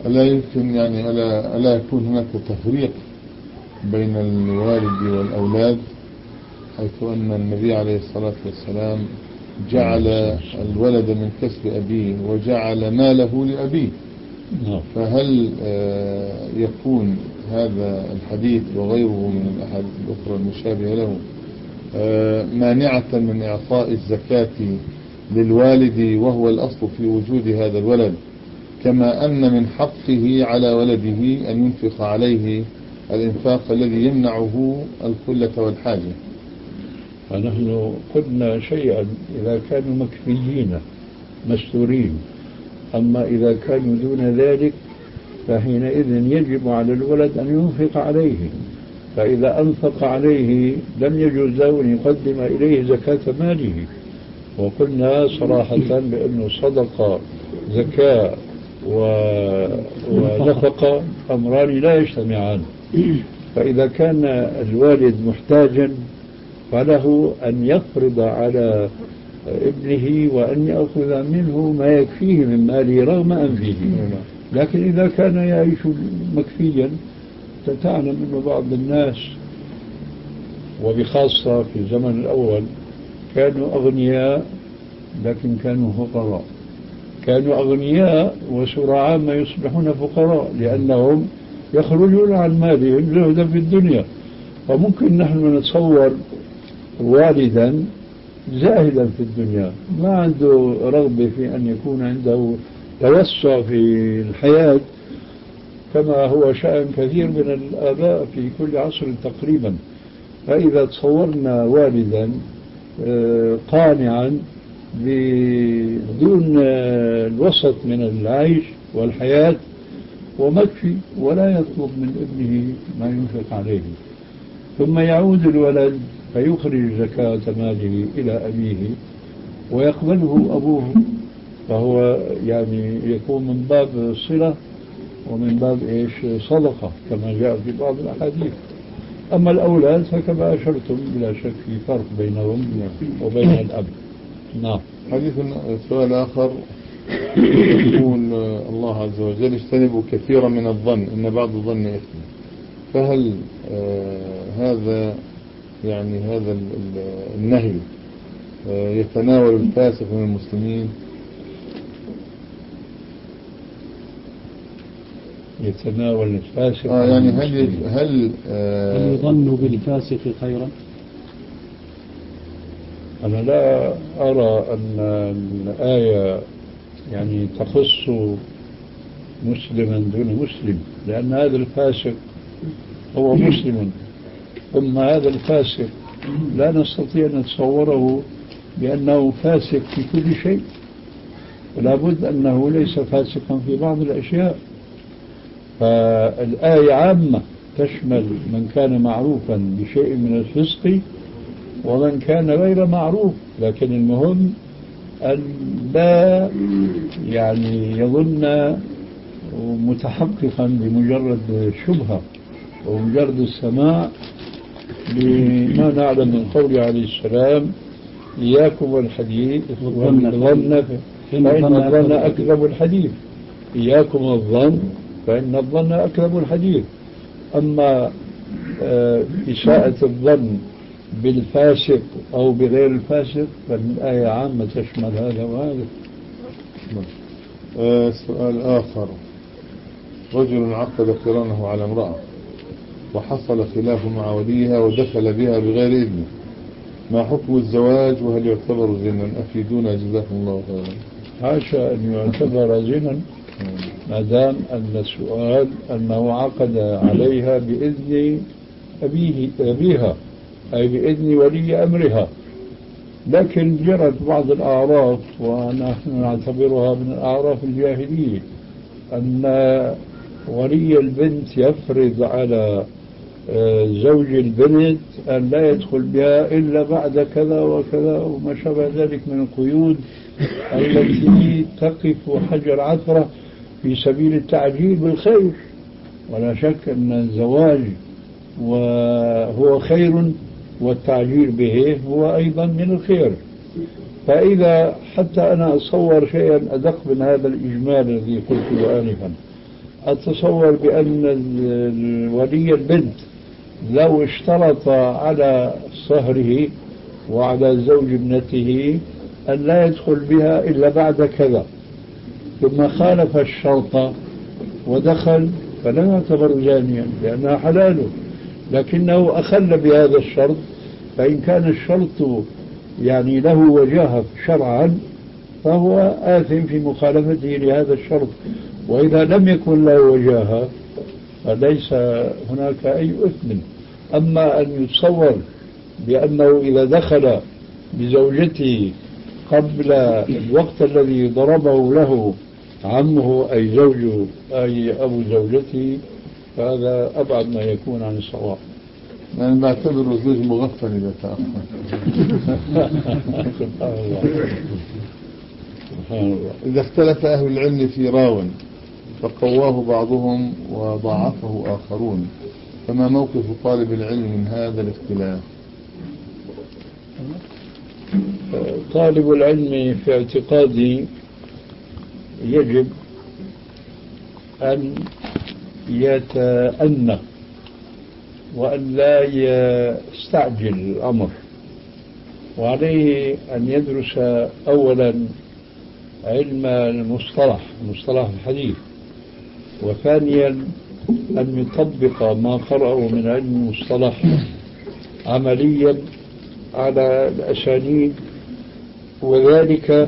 ألا يمكن يعني ألا يكون هناك تفريق بين الوالد والأولاد، حيث أن النبي عليه الصلاة والسلام جعل الولد من كسب أبيه وجعل ماله لأبيه، فهل يكون هذا الحديث وغيره من الأحاديث الأخرى المشابهة له مانعة من إعطاء الزكاة للوالد وهو الأصل في وجود هذا الولد، كما أن من حقه على ولده أن ينفق عليه الإنفاق الذي يمنعه القلة والحاجة؟ فنحن قلنا شيئا إذا كانوا مكفيين مستورين، أما إذا كانوا دون ذلك فحينئذ يجب على الولد أن ينفق عليه، فإذا أنفق عليه لم يجوز له أن يقدم إليه زكاة ماله. وقلنا صراحة بأنه صدقة زكاة ونفقة أمران لا يجتمعان، فإذا كان الوالد محتاجا فله أن يفرض على ابنه وأن يأخذ منه ما يكفيه من ماله رغم أنفه. لكن إذا كان يعيش مكفيا، تعلم أن بعض الناس وبخاصة في الزمن الأول كانوا أغنياء لكن كانوا فقراء، كانوا أغنياء وسرعان ما يصبحون فقراء لأنهم يخرجون عن مالهم زهدا في الدنيا. فممكن نحن نتصور والدا زاهدا في الدنيا ما عنده رغبة في أن يكون عنده توسع في الحياة، كما هو شأن كثير من الآباء في كل عصر تقريبا. فإذا تصورنا والدا قانعا بدون الوسط من العيش والحياة ومكفي ولا يطلب من ابنه ما ينفق عليه، ثم يعود الولد فيخرج زكاة ماله إلى أبيه ويقبله أبوه، فهو يعني يكون من باب الصلة ومن باب صدقة كما جاء في بعض الأحاديث. أما الأولاد فكما أشرتم بلا شك في فرق بينهم وبين الأب. نعم. حديث سؤال آخر يقول الله عز وجل اجتنبوا كثيرا من الظن إن بعض الظن إثم، فهل هذا يعني هذا النهي يتناول الفاسق من المسلمين؟ يتناول الفاسق يعني هل يظن بالفاسق خيرا؟ أنا لا أرى أن الآية يعني تخص مسلما دون مسلم، لأن هذا الفاسق هو مسلم، ثم هذا الفاسق لا نستطيع أن نتصوره بأنه فاسق في كل شيء، ولا بد أنه ليس فاسقا في بعض الأشياء. فالآية عامة تشمل من كان معروفا بشيء من الفسق ومن كان غير معروف، لكن المهم أن لا يعني يظن متحققا بمجرد شبهة ومجرد السماع لما نعلم من قوله عليه السلام إياكم والحديث والظن فإن الظن أكذب الحديث. إياكم الظن فإن الظن أكذب الحديث. أما إساءة الظن بالفاسق أو بغير الفاسق فالآية عامة تشمل هذا وهذا. سؤال آخر، رجل عقد قرانه على امرأة وحصل خلاف مع وليها ودخل بها بغير إذنه، ما حكم الزواج وهل يعتبر زنا؟ أفيدونا جزاكم الله خيرا. حاشا أن يعتبر زنا ما دام أن السؤال أنه عقد عليها بإذن أبيها أي بإذن ولي أمرها، لكن جرت بعض الأعراف ونحن نعتبرها من الأعراف الجاهلية أن ولي البنت يفرض على زوج البنت أن لا يدخل بها إلا بعد كذا وكذا وما شابه ذلك من القيود التي تقف حجر عثرة في سبيل التعجيل بالخير. ولا شك أن الزواج وهو خير والتعجيل به هو أيضا من الخير. فإذا حتى أنا أتصور شيئا أدق من هذا الإجمال الذي قلته آنفا، أتصور بأن ولي البنت لو اشترط على صهره وعلى زوج ابنته أن لا يدخل بها إلا بعد كذا، ثم خالف الشرط ودخل، فلا يعتبر زانيا لأنها حلاله، لكنه أخل بهذا الشرط، فإن كان الشرط يعني له وجاهة شرعا فهو آثم في مخالفته لهذا الشرط، وإذا لم يكن له وجاهة فليس هناك أي إثم. أما أن يتصور بأنه إذا دخل بزوجته قبل الوقت الذي ضربه له عمه أي زوجه أي أبو زوجته، فهذا أبعد ما يكون عن الصواب. أنا بعتبره زوج مغفل إذا تأخر. سبحان الله. سبحان الله. إذا اختلف أهل العلم في راو فقواه بعضهم وضعفه آخرون، فما موقف طالب العلم من هذا الاختلاف؟ طالب العلم في اعتقادي يجب أن يتأنى وأن لا يستعجل الأمر، وعليه أن يدرس أولا علم المصطلح الحديث، وثانيا أن يطبق ما قرأه من علم المصطلح عمليا على الأسانيد، وذلك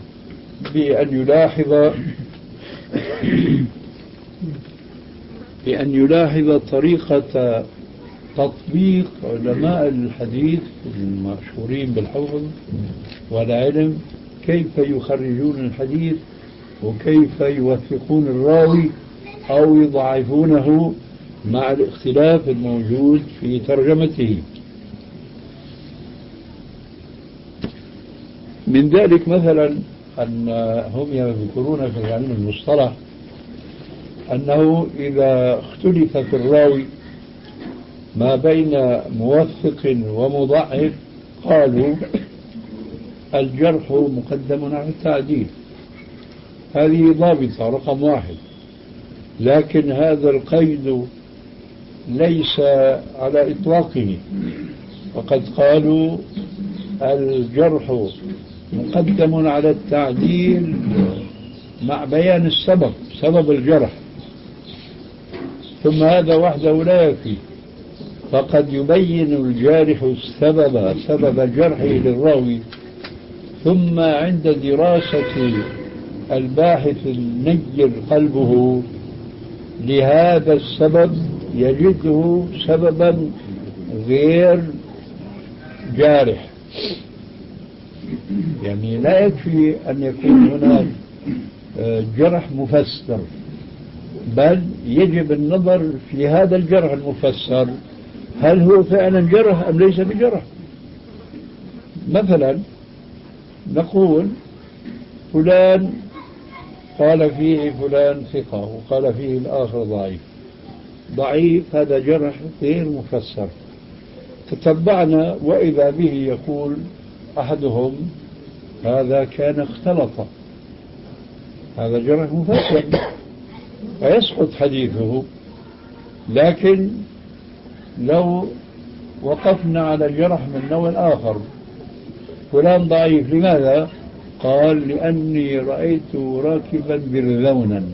بأن يلاحظ طريقة تطبيق علماء الحديث المشهورين بالحفظ والعلم، كيف يخرجون الحديث وكيف يوثقون الراوي أو يضعفونه مع الاختلاف الموجود في ترجمته. من ذلك مثلا أن هم يذكرون في علم المصطلح أنه إذا اختلف في الراوي ما بين موثق ومضعف قالوا الجرح مقدم على التعديل. هذه ضابطة رقم واحد، لكن هذا القيد ليس على إطلاقه، وقد قالوا الجرح مقدم على التعديل مع بيان سبب الجرح، ثم هذا وحده لا يكفي، فقد يبين الجارح سبب جرحه للراوي، ثم عند دراسة الباحث النير قلبه لهذا السبب يجده سببا غير جارح. يعني لا يكفي أن يكون هناك جرح مفسر، بل يجب النظر في هذا الجرح المفسر، هل هو فعلا جرح أم ليس بجرح. مثلا نقول فلان قال فيه فلان ثقة وقال فيه الآخر ضعيف، هذا جرح غير مفسر. تتبعنا وإذا به يقول أحدهم هذا كان اختلط، هذا جرح مفسر فيسقط حديثه. لكن لو وقفنا على الجرح من نوع آخر، فلان ضعيف لماذا؟ قال لأني رأيت راكبا برذونا،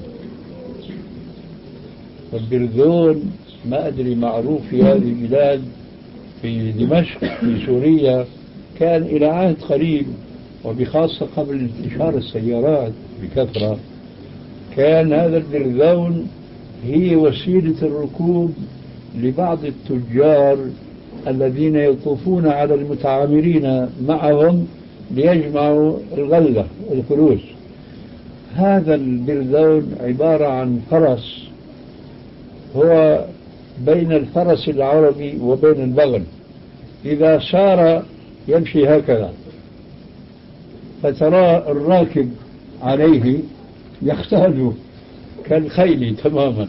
والبرذون ما أدري معروف في هذه البلاد، في دمشق في سوريا كان إلى عهد قريب، وبخاصة قبل انتشار السيارات بكثرة، كان هذا البرذون هي وسيلة الركوب لبعض التجار الذين يطوفون على المتعاملين معهم ليجمعوا الغلة الفلوس. هذا البرذون عبارة عن فرس، هو بين الفرس العربي وبين البغل، إذا سار يمشي هكذا، فترى الراكب عليه يختلف كالخيل تماما.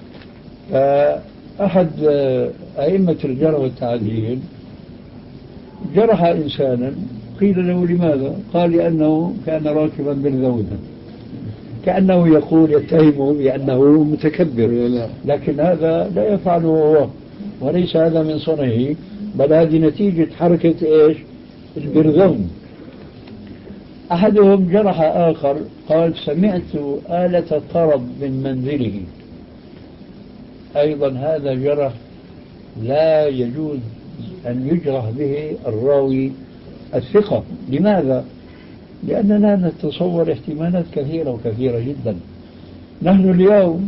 فأحد أئمة الجرح والتعديل جرح إنسانا، قيل له لماذا؟ قال لأنه كان راكبا بالذودة. كأنه يقول يتهمه بأنه متكبر، لا. لكن هذا لا يفعله هو، وليس هذا من صنعه، بل هذه نتيجة حركة إيش؟ البرغم. أحدهم جرح آخر قال سمعت آلة طرب من منزله. أيضا هذا جرح لا يجوز أن يجرح به الراوي الثقة. لماذا؟ لأننا نتصور احتمالات كثيرة وكثيرة جدا. نحن اليوم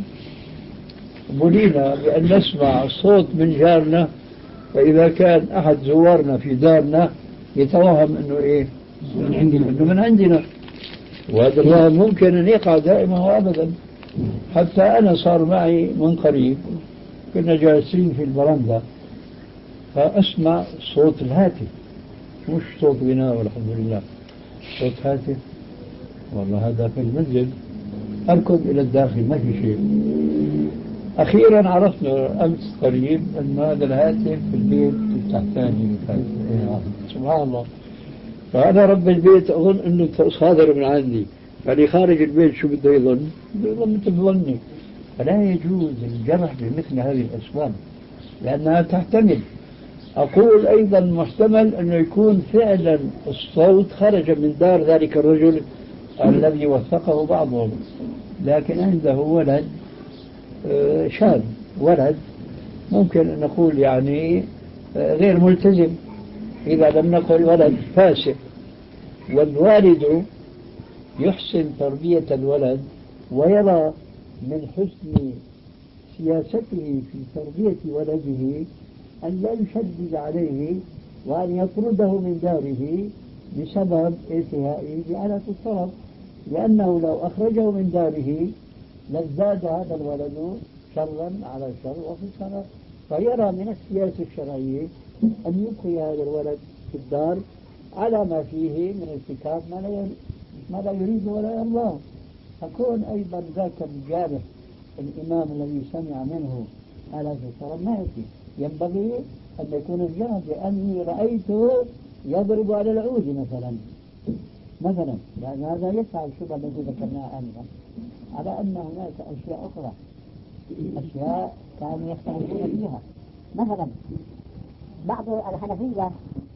بلينا بأن نسمع صوت من جارنا، فإذا كان أحد زوارنا في دارنا يتوهم أنه إيه؟ أنه من عندنا، وهذا لا ممكن أن يقع دائما وأبدا. حتى أنا صار معي من قريب كنا جالسين في البرندة فأسمع صوت الهاتف، مش صوت غناء والحمد لله، صوت هاتف. والله هذا في المنزل. أركض إلى الداخل ما في شيء. أخيرا عرفنا أمس قريب أن هذا الهاتف في البيت التحتاني. سبحان الله. فأنا رب البيت أظن أنه صادر من عندي، يعني خارج البيت شو بده يظن؟ بده يظن مثل ظني. فلا يجوز الجرح بمثل هذه الأسباب لأنها تحتمل. أقول أيضا محتمل أنه يكون فعلا الصوت خرج من دار ذلك الرجل الذي وثقه بعضهم، لكن عنده ولد شاب، ولد ممكن أن نقول يعني غير ملتزم، إذا لم نقل ولد فاسق. والوالد يحسن تربية الولد ويرى من حسن سياسته في تربية ولده أن لا يشدد عليه وأن يطرده من داره بسبب التهائه بآلة الطرب، لأنه لو أخرجه من داره لازداد هذا الولد شرا على شر وفسقا. فيرى من السياسة الشرعية أن يبقي هذا الولد في الدار على ما فيه من ارتكاب ما لا يريد ولا يرضاه. فكون أيضا ذاك الجارح الإمام الذي سمع منه آلة الطرب ما يكفي، ينبغي أن يكون الجهد، لأني رأيته يضرب على العود مثلا، لأن هذا يفعل الشبهة التي ذكرناها آنفا، على أن هناك أشياء أخرى، أشياء كانوا يختلفون فيها. مثلا بعض الحنفية